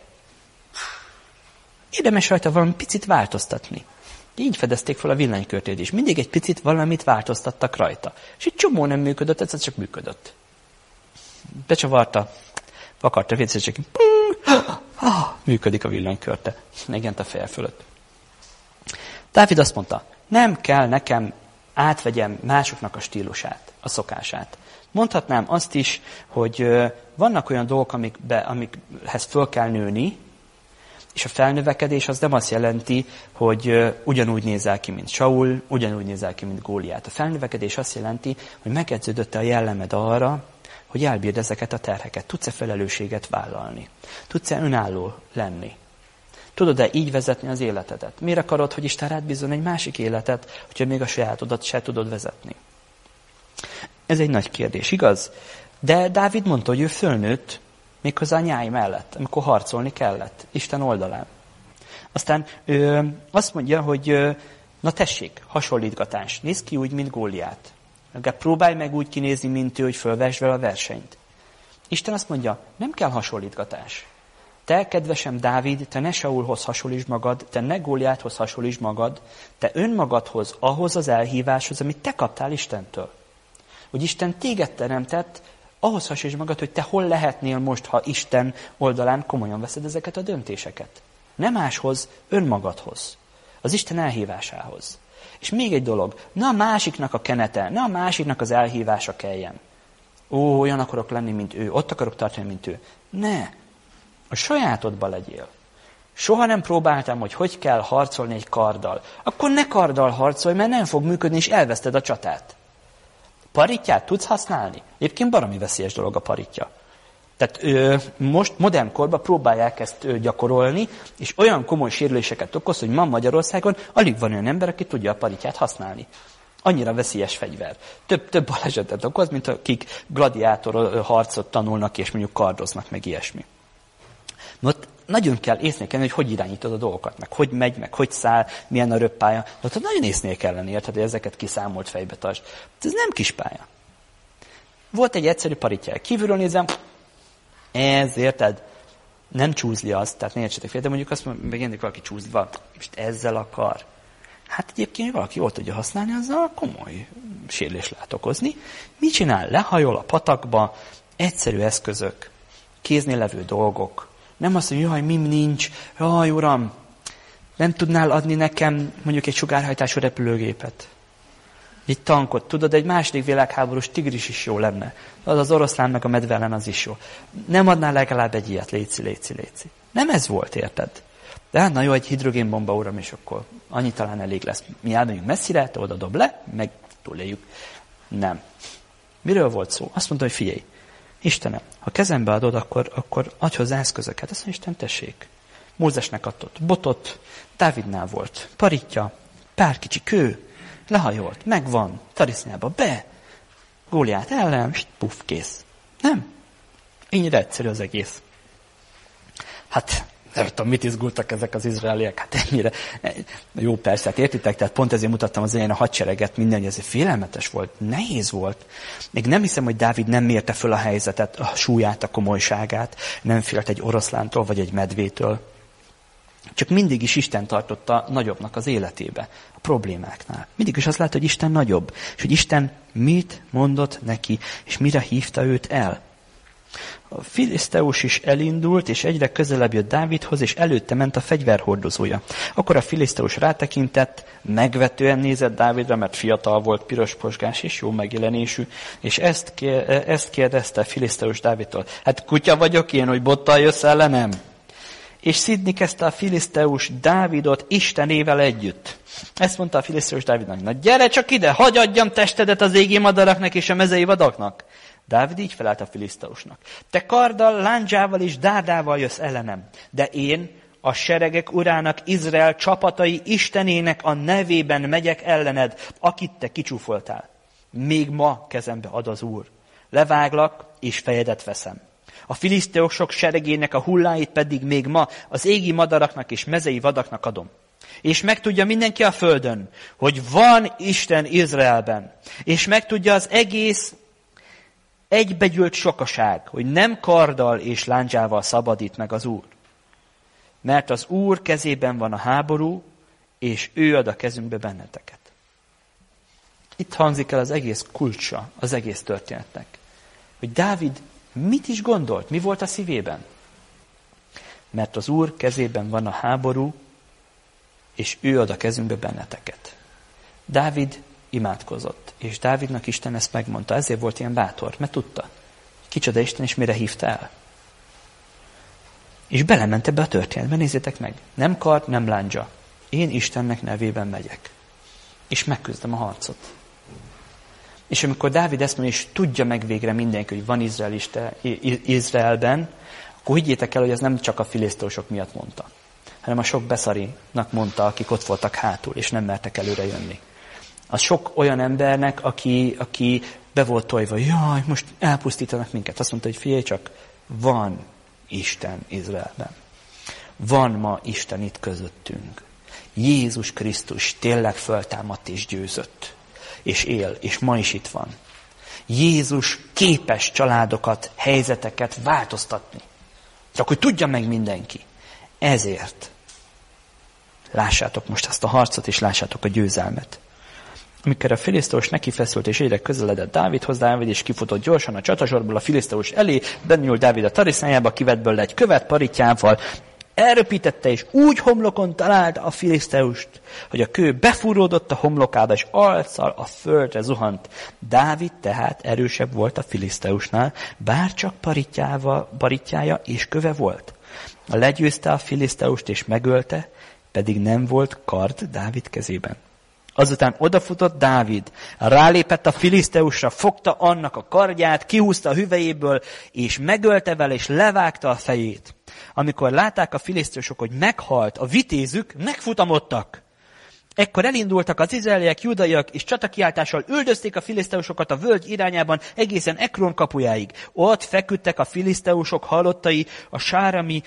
Érdemes rajta valami picit változtatni. Így fedezték fel a villanykörtét is. Mindig egy picit valamit változtattak rajta. És egy csomó nem működött, egyszer csak működött. Becsavarta, vakarta, egyszer csak működik a villanykörte. Megent a feje fölött. Dávid azt mondta, nem kell nekem átvegyem másoknak a stílusát, a szokását. Mondhatnám azt is, hogy vannak olyan dolgok, amikbe, amikhez föl kell nőni, és a felnövekedés az nem azt jelenti, hogy ugyanúgy nézel ki, mint Saul, ugyanúgy nézel ki, mint Góliát. A felnövekedés azt jelenti, hogy megedződött a jellemed arra, hogy elbírd ezeket a terheket. Tudsz-e felelősséget vállalni? Tudsz-e önálló lenni? Tudod-e így vezetni az életedet? Miért akarod, hogy Isten rád bízzon egy másik életet, hogyha még a sajátodat se tudod vezetni? Ez egy nagy kérdés, igaz? De Dávid mondta, hogy ő fölnőtt, méghozzá a nyáj mellett, amikor harcolni kellett, Isten oldalán. Aztán ö, azt mondja, hogy ö, na tessék, hasonlítgatás. Nézd ki úgy, mint Góliát. Legalább próbálj meg úgy kinézni, mint ő, hogy fölvesd vele a versenyt. Isten azt mondja, nem kell hasonlítgatás. Te, kedvesem Dávid, te ne Saulhoz hasonlítsd magad, te ne Góliáthoz hasonlítsd magad, te önmagadhoz, ahhoz az elhíváshoz, amit te kaptál Istentől. Hogy Isten téged teremtett, ahhoz hasonlítsd magad, hogy te hol lehetnél most, ha Isten oldalán komolyan veszed ezeket a döntéseket. Nem máshoz, önmagadhoz. Az Isten elhívásához. És még egy dolog, ne a másiknak a kenete, ne a másiknak az elhívása kelljen. Ó, olyan akarok lenni, mint ő, ott akarok tartani, mint ő. Ne, a sajátodba legyél. Soha nem próbáltam, hogy hogy kell harcolni egy karddal. Akkor ne karddal harcolj, mert nem fog működni, és elveszted a csatát. Paritját tudsz használni? Egyébként baromi veszélyes dolog a paritja. Tehát ö, most modern korban próbálják ezt ö, gyakorolni, és olyan komoly sérüléseket okoz, hogy ma Magyarországon alig van olyan ember, aki tudja a paritját használni. Annyira veszélyes fegyver. Több, több balesetet okoz, mint akik gladiátor harcot tanulnak, és mondjuk kardoznak, meg ilyesmi. Ott nagyon kell észnékelni, hogy hogy irányítod a dolgokat, meg hogy megy, meg hogy száll, milyen a röppálya. Ott nagyon észnél kell lenni, érted, hogy ezeket kiszámolt fejbe tartsd. Ez nem kis pálya. Volt egy egyszerű paritja. Kívülről nézem, ez, érted, nem csúzli azt, tehát ne értsetek fél, de mondjuk azt mondja, megint valaki csúzva, most ezzel akar. Hát egyébként valaki jól tudja használni, azzal komoly sérülést lehet okozni. Mit csinál? Lehajol a patakba, egyszerű eszközök, kéznél levő dolgok. Nem azt, hogy jaj, mim nincs, jaj, uram, nem tudnál adni nekem mondjuk egy sugárhajtású repülőgépet. Egy tankot, tudod, egy második világháborús tigris is jó lenne. Az az oroszlán meg a medve ellen az is jó. Nem adnál legalább egy ilyet, léci, léci, léci. Nem ez volt, érted? De hát na jó, egy hidrogénbomba, uram, és akkor annyi talán elég lesz. Mi elmegyünk messzire, te oda dob le, meg túléljük. Nem. Miről volt szó? Azt mondta, hogy figyelj, Istenem, ha kezembe adod, akkor, akkor adj hozzá eszközöket. Azt mondja, Isten, tessék. Mózesnek adott botot, Dávidnál volt paritja, pár kicsi kő, lehajolt, megvan, tarisznyába be, Góliát ellen, puff, kész. Nem? Ennyire egyszerű az egész. Hát, nem tudom, mit izgultak ezek az izraeliek, hát ennyire. Jó, persze, hát értitek, tehát pont ezért mutattam az elején a hadsereget, minden, ez félelmetes volt, nehéz volt. Még nem hiszem, hogy Dávid nem mérte föl a helyzetet, a súlyát, a komolyságát, nem félt egy oroszlántól, vagy egy medvétől. Csak mindig is Isten tartotta nagyobbnak az életébe, a problémáknál. Mindig is azt lát, hogy Isten nagyobb, és hogy Isten mit mondott neki, és mire hívta őt el. A filiszteus is elindult, és egyre közelebb jött Dávidhoz, és előtte ment a fegyverhordozója. Akkor a filiszteus rátekintett, megvetően nézett Dávidra, mert fiatal volt, piros posgás és jó megjelenésű, és ezt, kér, ezt kérdezte a filiszteus Dávidtól. Hát kutya vagyok én, hogy bottal jössz ellenem? És szidni kezdte a filiszteus Dávidot Istenével együtt. Ezt mondta a filiszteus Dávidnak, na gyere csak ide, hadd adjam testedet az égi madaraknak és a mezei vadaknak. Dávid így felelt a filiszteusnak. Te karddal, lándzsával és dárdával jössz ellenem, de én a seregek urának, Izrael csapatai Istenének a nevében megyek ellened, akit te kicsúfoltál. Még ma kezembe ad az Úr. Leváglak és fejedet veszem. A filiszteusok seregének a hulláit pedig még ma az égi madaraknak és mezei vadaknak adom. És megtudja mindenki a földön, hogy van Isten Izraelben. És megtudja az egész egybegyűlt sokaság, hogy nem karddal és lándzsával szabadít meg az Úr. Mert az Úr kezében van a háború, és ő ad a kezünkbe benneteket. Itt hangzik el az egész kulcsa, az egész történetnek. Hogy Dávid mit is gondolt? Mi volt a szívében? Mert az Úr kezében van a háború, és ő ad a kezünkbe benneteket. Dávid imádkozott, és Dávidnak Isten ezt megmondta, ezért volt ilyen bátor, mert tudta, kicsoda Isten, és mire hívta el. És belement ebbe a történetbe, nézzétek meg, nem kard, nem lándzsa. Én Istennek nevében megyek, és megküzdöm a harcot. És amikor Dávid ezt mondja, és tudja meg végre mindenki, hogy van Izraeliste, Izraelben, akkor higgyétek el, hogy ez nem csak a filiszteusok miatt mondta, hanem a sok beszarinak mondta, akik ott voltak hátul, és nem mertek előre jönni. Az sok olyan embernek, aki, aki be volt tojva, jaj, most elpusztítanak minket. Azt mondta, hogy figyelj csak, van Isten Izraelben. Van ma Isten itt közöttünk. Jézus Krisztus tényleg föltámadt és győzött. És él, és ma is itt van. Jézus képes családokat, helyzeteket változtatni. Csak hogy tudja meg mindenki. Ezért lássátok most ezt a harcot, és lássátok a győzelmet. Amikor a filiszteus nekifeszült és egyre közeledett Dávidhoz, Dávid is kifutott gyorsan a csatasorból a filiszteus elé, benyúlt Dávid a tariszájába, kivett belőle egy követ paritjával, elröpítette, és úgy homlokon találta a filiszteust, hogy a kő befúródott a homlokába, és arccal a földre zuhant. Dávid tehát erősebb volt a filiszteusnál, bár csak paritjája és köve volt. Legyőzte a filiszteust, és megölte, pedig nem volt kard Dávid kezében. Azután odafutott Dávid, rálépett a filiszteusra, fogta annak a kardját, kihúzta a hüvelyéből, és megölte vele, és levágta a fejét. Amikor látták a filiszteusok, hogy meghalt a vitézük, megfutamodtak. Ekkor elindultak az izraeliek, judaiak, és csatakiáltással üldözték a filiszteusokat a völgy irányában egészen Ekron kapujáig. Ott feküdtek a filiszteusok halottai a Sárami,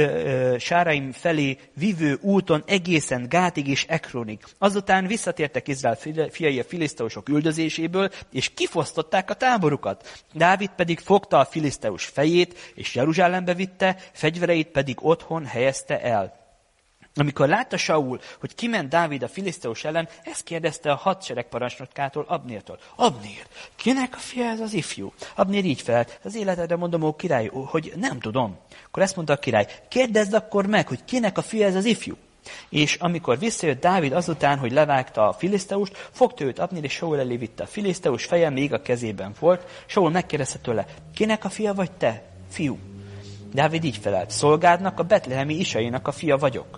Sáraim felé vívő úton egészen Gátig és Ekronig. Azután visszatértek Izrael fiai a filiszteusok üldözéséből, és kifosztották a táborukat. Dávid pedig fogta a filiszteus fejét, és Jeruzsálembe vitte, fegyvereit pedig otthon helyezte el. Amikor látta Saul, hogy kiment Dávid a filiszteus ellen, ezt kérdezte a hadseregparancsnokától, Abnértől. Abnér, kinek a fia ez az ifjú? Abnér így felelt, az életedre mondom, ó király, hogy nem tudom. Akkor ezt mondta a király, kérdezd akkor meg, hogy kinek a fia ez az ifjú? És amikor visszajött Dávid azután, hogy levágta a filiszteust, fogta őt Abnér, és Saul elé vitte. A filiszteus feje még a kezében volt. Saul megkérdezte tőle, kinek a fia vagy te, fiú? Dávid így felelt, szolgádnak, a betlehemi Isainak a fia vagyok.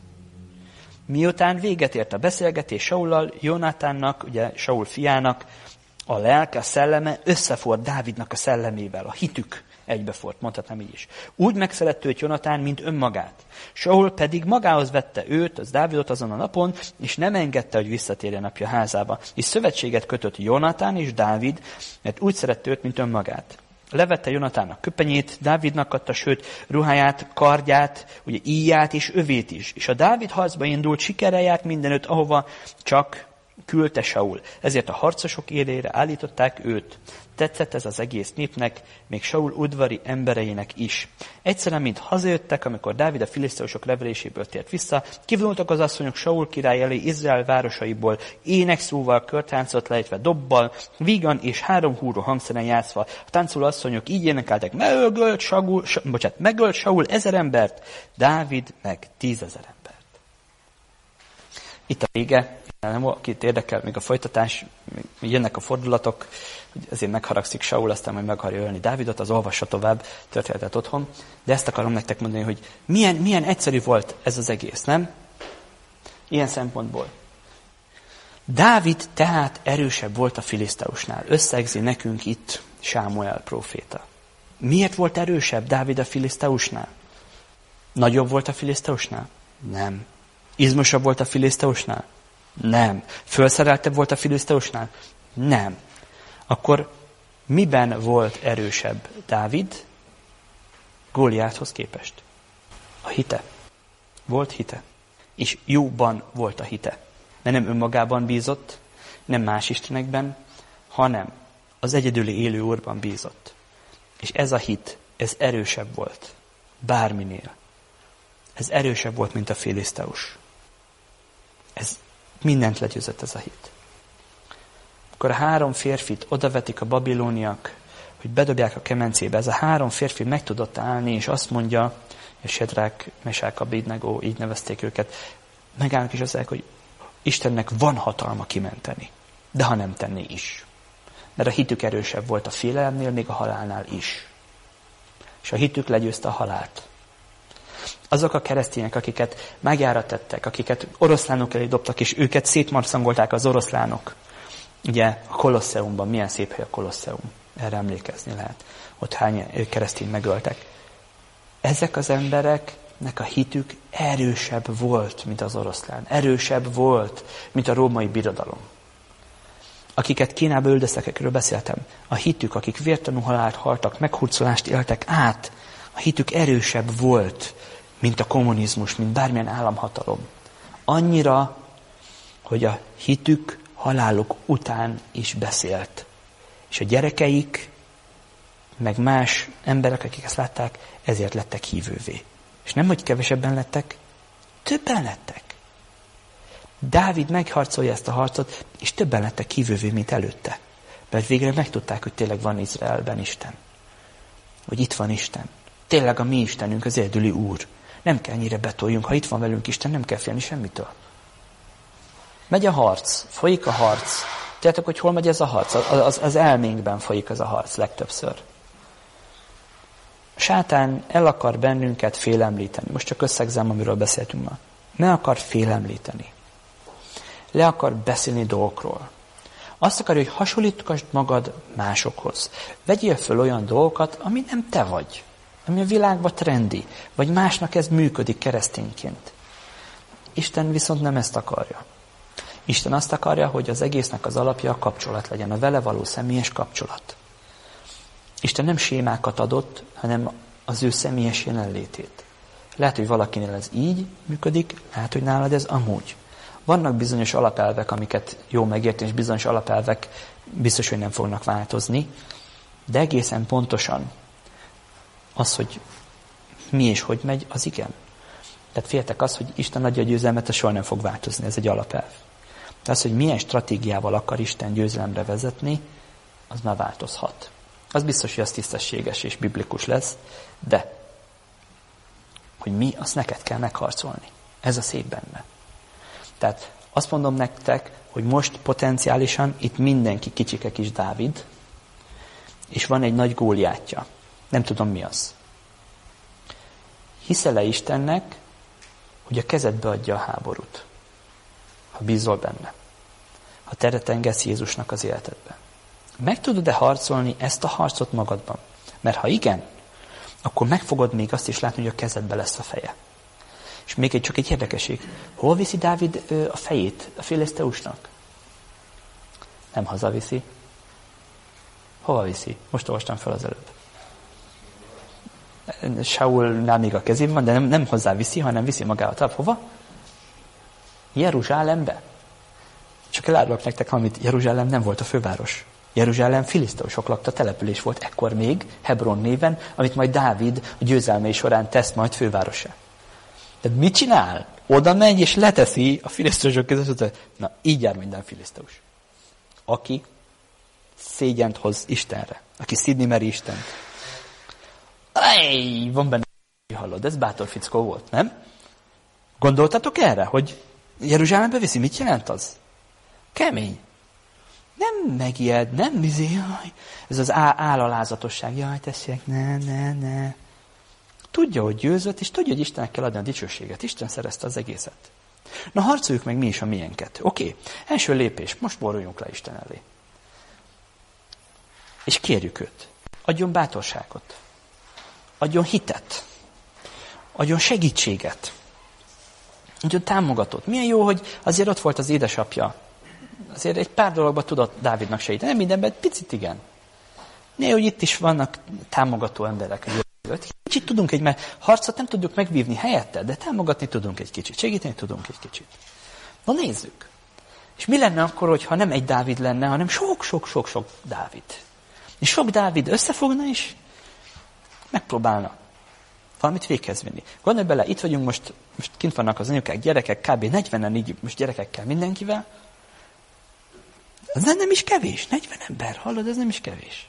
Miután véget ért a beszélgetés Saullal, Jónátánnak, ugye Saul fiának, a lelke, a szelleme összefort Dávidnak a szellemével, a hitük egybefort, mondhatnám így is. Úgy megszerette őt Jónatán, mint önmagát. Saul pedig magához vette őt, az Dávidot azon a napon, és nem engedte, hogy visszatérjen apja házába. És szövetséget kötött Jónatán és Dávid, mert úgy szerette őt, mint önmagát. Levette Jónatánnak köpenyét, Dávidnak adta, sőt, ruháját, kardját, ugye íját és övét is. És a Dávid harcba indult, sikerrel járt mindenütt, ahova csak küldte Saul. Ezért a harcosok élére állították őt. Tetszett ez az egész népnek, még Saul udvari embereinek is. Egyszerűen, mint hazajöttek, amikor Dávid a filiszteusok leveréséből tért vissza, kivonultak az asszonyok Saul király elé Izrael városaiból, énekszóval, körtáncot lejtve, dobbal, vígan és három húró hangszeren játszva. A táncoló asszonyok így énekeltek, megölt Saul, sa, bocsánat, megölt Saul ezer embert, Dávid meg tízezer embert. Itt a vége, nem, akit érdekel, még a folytatás, még jönnek a fordulatok, hogy ezért megharagszik Saul, aztán majd meg akarja ölni Dávidot, az olvassa tovább, történetet otthon. De ezt akarom nektek mondani, hogy milyen, milyen egyszerű volt ez az egész, nem? Ilyen szempontból. Dávid tehát erősebb volt a filiszteusnál. Összegzi nekünk itt Sámuel próféta. Miért volt erősebb Dávid a filiszteusnál? Nagyobb volt a filiszteusnál? Nem. Izmosabb volt a filiszteusnál? Nem. Fölszereltebb volt a filiszteusnál? Nem. Akkor miben volt erősebb Dávid Góliáthoz képest? A hite. Volt hite. És jóban volt a hite. Mert nem önmagában bízott, nem más istenekben, hanem az egyedüli élő Úrban bízott. És ez a hit, ez erősebb volt. Bárminél. Ez erősebb volt, mint a filiszteus. Ez mindent legyőzött ez a hit. Akkor a három férfit odavetik a babilóniak, hogy bedobják a kemencébe. Ez a három férfi meg tudott állni, és azt mondja, és Sedrák, Mesák, Abédnego, így nevezték őket, megállnak és azt mondják, hogy Istennek van hatalma kimenteni, de ha nem tenné is. Mert a hitük erősebb volt a félelemnél, még a halálnál is. És a hitük legyőzte a halált. Azok a keresztények, akiket megjára tettek, akiket oroszlánok elé dobtak, és őket szétmarszangolták az oroszlánok. Ugye a Kolosseumban, milyen szép hely a Kolosseum, erre emlékezni lehet. Ott hány keresztény megöltek. Ezek az emberek a hitük erősebb volt, mint az oroszlán. Erősebb volt, mint a római birodalom. Akiket Kínába üldöztek, akikről beszéltem, a hitük, akik vértanú halált haltak, meghurcolást éltek át, a hitük erősebb volt, mint a kommunizmus, mint bármilyen államhatalom. Annyira, hogy a hitük haláluk után is beszélt. És a gyerekeik, meg más emberek, akik ezt látták, ezért lettek hívővé. És nem, hogy kevesebben lettek, többen lettek. Dávid megharcolja ezt a harcot, és többen lettek hívővé, mint előtte. Mert végre megtudták, hogy tényleg van Izraelben Isten. Hogy itt van Isten. Tényleg a mi Istenünk, az egyedüli Úr. Nem kell ennyire betoljunk, ha itt van velünk Isten, nem kell félni semmitől. Megy a harc, folyik a harc. Tudjátok, hogy hol megy ez a harc? Az, az, az elménkben folyik ez a harc legtöbbször. A sátán el akar bennünket félemlíteni. Most csak összegzem, amiről beszéltünk ma. Ne akar félemlíteni. Le akar beszélni dolgokról. Azt akarja, hogy hasonlítsd magad másokhoz. Vegyél föl olyan dolgokat, ami nem te vagy. Ami a világban trendi. Vagy másnak ez működik keresztényként. Isten viszont nem ezt akarja. Isten azt akarja, hogy az egésznek az alapja a kapcsolat legyen. A vele való személyes kapcsolat. Isten nem sémákat adott, hanem az ő személyes jelenlétét. Lehet, hogy valakinél ez így működik, lehet, hogy nálad ez amúgy. Vannak bizonyos alapelvek, amiket jó megérteni, és bizonyos alapelvek biztos, hogy nem fognak változni, de egészen pontosan az, hogy mi és hogy megy, az igen. Tehát féltek az, hogy Isten adja a győzelmet, az soha nem fog változni, ez egy alapelv. De az, hogy milyen stratégiával akar Isten győzelemre vezetni, az már változhat. Az biztos, hogy az tisztességes és biblikus lesz, de hogy mi, azt neked kell megharcolni. Ez a szép benne. Tehát azt mondom nektek, hogy most potenciálisan itt mindenki kicsike kis Dávid, és van egy nagy Góliátja. Nem tudom, mi az. Hiszel-e Istennek, hogy a kezedbe adja a háborút? Ha bízol benne. Ha teret engedsz Jézusnak az életedbe. Meg tudod-e harcolni ezt a harcot magadban? Mert ha igen, akkor meg fogod még azt is látni, hogy a kezedbe lesz a feje. És még egy, csak egy érdekesség. Hol viszi Dávid ö, a fejét a filiszteusnak? Nem hazaviszi. Hova viszi? Most olvastam fel az előbb. Saulnál még a kezében van, de nem, nem hozzá viszi, hanem viszi magával tovább. Hova? Jeruzsálembe. Csak elárulok nektek, amit Jeruzsálem nem volt a főváros. Jeruzsálem filiszteusok lakta település volt ekkor még, Hebron néven, amit majd Dávid a győzelmei során tesz majd fővárosá. Tehát mit csinál? Oda megy és leteszi a filiszteusok között. Na, így jár minden filiszteus. Aki szégyent hoz Istenre. Aki szidni meri Istent. Ej, van benne, hallod, ez bátor fickó volt, nem? Gondoltatok erre, hogy Jeruzsálembe viszi? Mit jelent az? Kemény. Nem megijed, nem bizony, jaj. Ez az állalázatosság. Jaj, tessék, ne, ne, ne. Tudja, hogy győzött, és tudja, hogy Istennek kell adni a dicsőséget. Isten szerezte az egészet. Na, harcoljuk meg mi is a miénket. Oké, okay. Első lépés. Most boruljunk le Isten elé. És kérjük őt. Adjon bátorságot. Adjon hitet. Adjon segítséget. Adjon támogatót. Milyen jó, hogy azért ott volt az édesapja. Azért egy pár dologban tudott Dávidnak segíteni. Nem mindenben, picit igen. Néha, hogy itt is vannak támogató emberek. Kicsit tudunk egy, mert harcot nem tudjuk megvívni helyette, de támogatni tudunk egy kicsit, segíteni tudunk egy kicsit. Na nézzük. És mi lenne akkor, hogyha nem egy Dávid lenne, hanem sok-sok-sok-sok Dávid. És sok Dávid összefogna is, megpróbálna valamit véghez vinni. Gondolj bele, itt vagyunk most, most kint vannak az anyukák, gyerekek, kb. negyvenen így most gyerekekkel, mindenkivel. Ez nem is kevés, negyven ember, hallod, ez nem is kevés.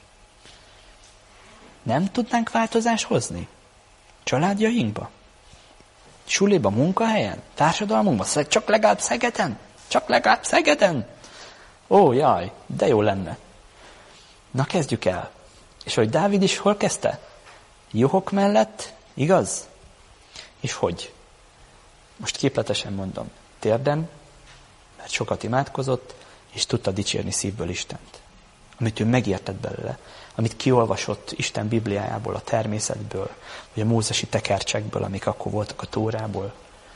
Nem tudnánk változást hozni? Családjainkba? Suliba, munkahelyen? Társadalmunkban? Csak legalább Szegeden? Csak legalább Szegeden? Ó, jaj, de jó lenne. Na, kezdjük el. És hogy Dávid is hol kezdte? Juhok mellett, igaz? És hogy? Most képletesen mondom. Térden, mert sokat imádkozott, és tudta dicsérni szívből Istent. amit ő megértett belőle, amit kiolvasott Isten Bibliájából, a természetből, vagy a mózesi tekercsekből, amik akkor voltak a Tórából.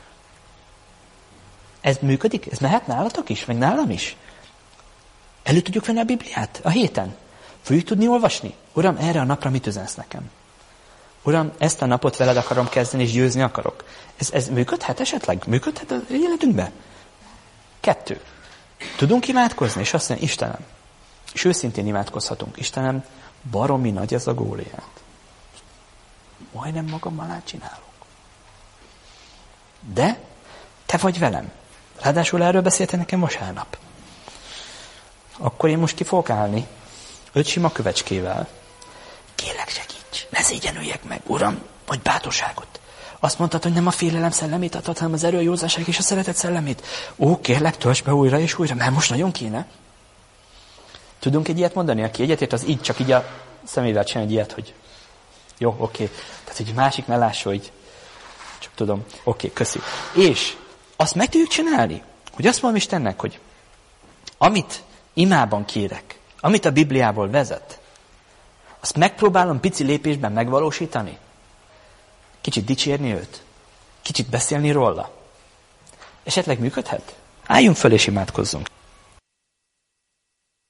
Ez működik? Ez mehet nálatok is, meg nálam is? Elő tudjuk venni a Bibliát a héten? Fogjuk tudni olvasni? Uram, erre a napra mit üzensz nekem? Uram, ezt a napot veled akarom kezdeni, és győzni akarok. Ez, ez működhet esetleg? Működhet az életünkben? Kettő. Tudunk imádkozni, és azt mondja, Istenem, és őszintén imádkozhatunk, Istenem, baromi nagy ez a Góliát. Majdnem magammal átcsinálok. De te vagy velem. Ráadásul erről beszéltél nekem vasárnap. Akkor én most ki fogok állni, öt sima kövecskével. Kérlek, segíts, ne szégyenüljek meg, Uram, vagy bátorságot. Azt mondtad, hogy nem a félelem szellemét adhat, hanem az erő, a józanság és a szeretet szellemét. Ó, kérlek, töltsd be újra és újra, mert most nagyon kéne. Tudunk egy ilyet mondani, aki egyetért, az így, csak így a szemével csinálni egy ilyet, hogy jó, oké. Tehát, hogy másik ne lássa, hogy csak tudom, oké, köszi. És azt meg tudjuk csinálni, hogy azt mondom Istennek, hogy amit imában kérek, amit a Bibliából vezet, azt megpróbálom pici lépésben megvalósítani. Kicsit dicsérni őt. Kicsit beszélni róla. Esetleg működhet? Álljunk föl és imádkozzunk.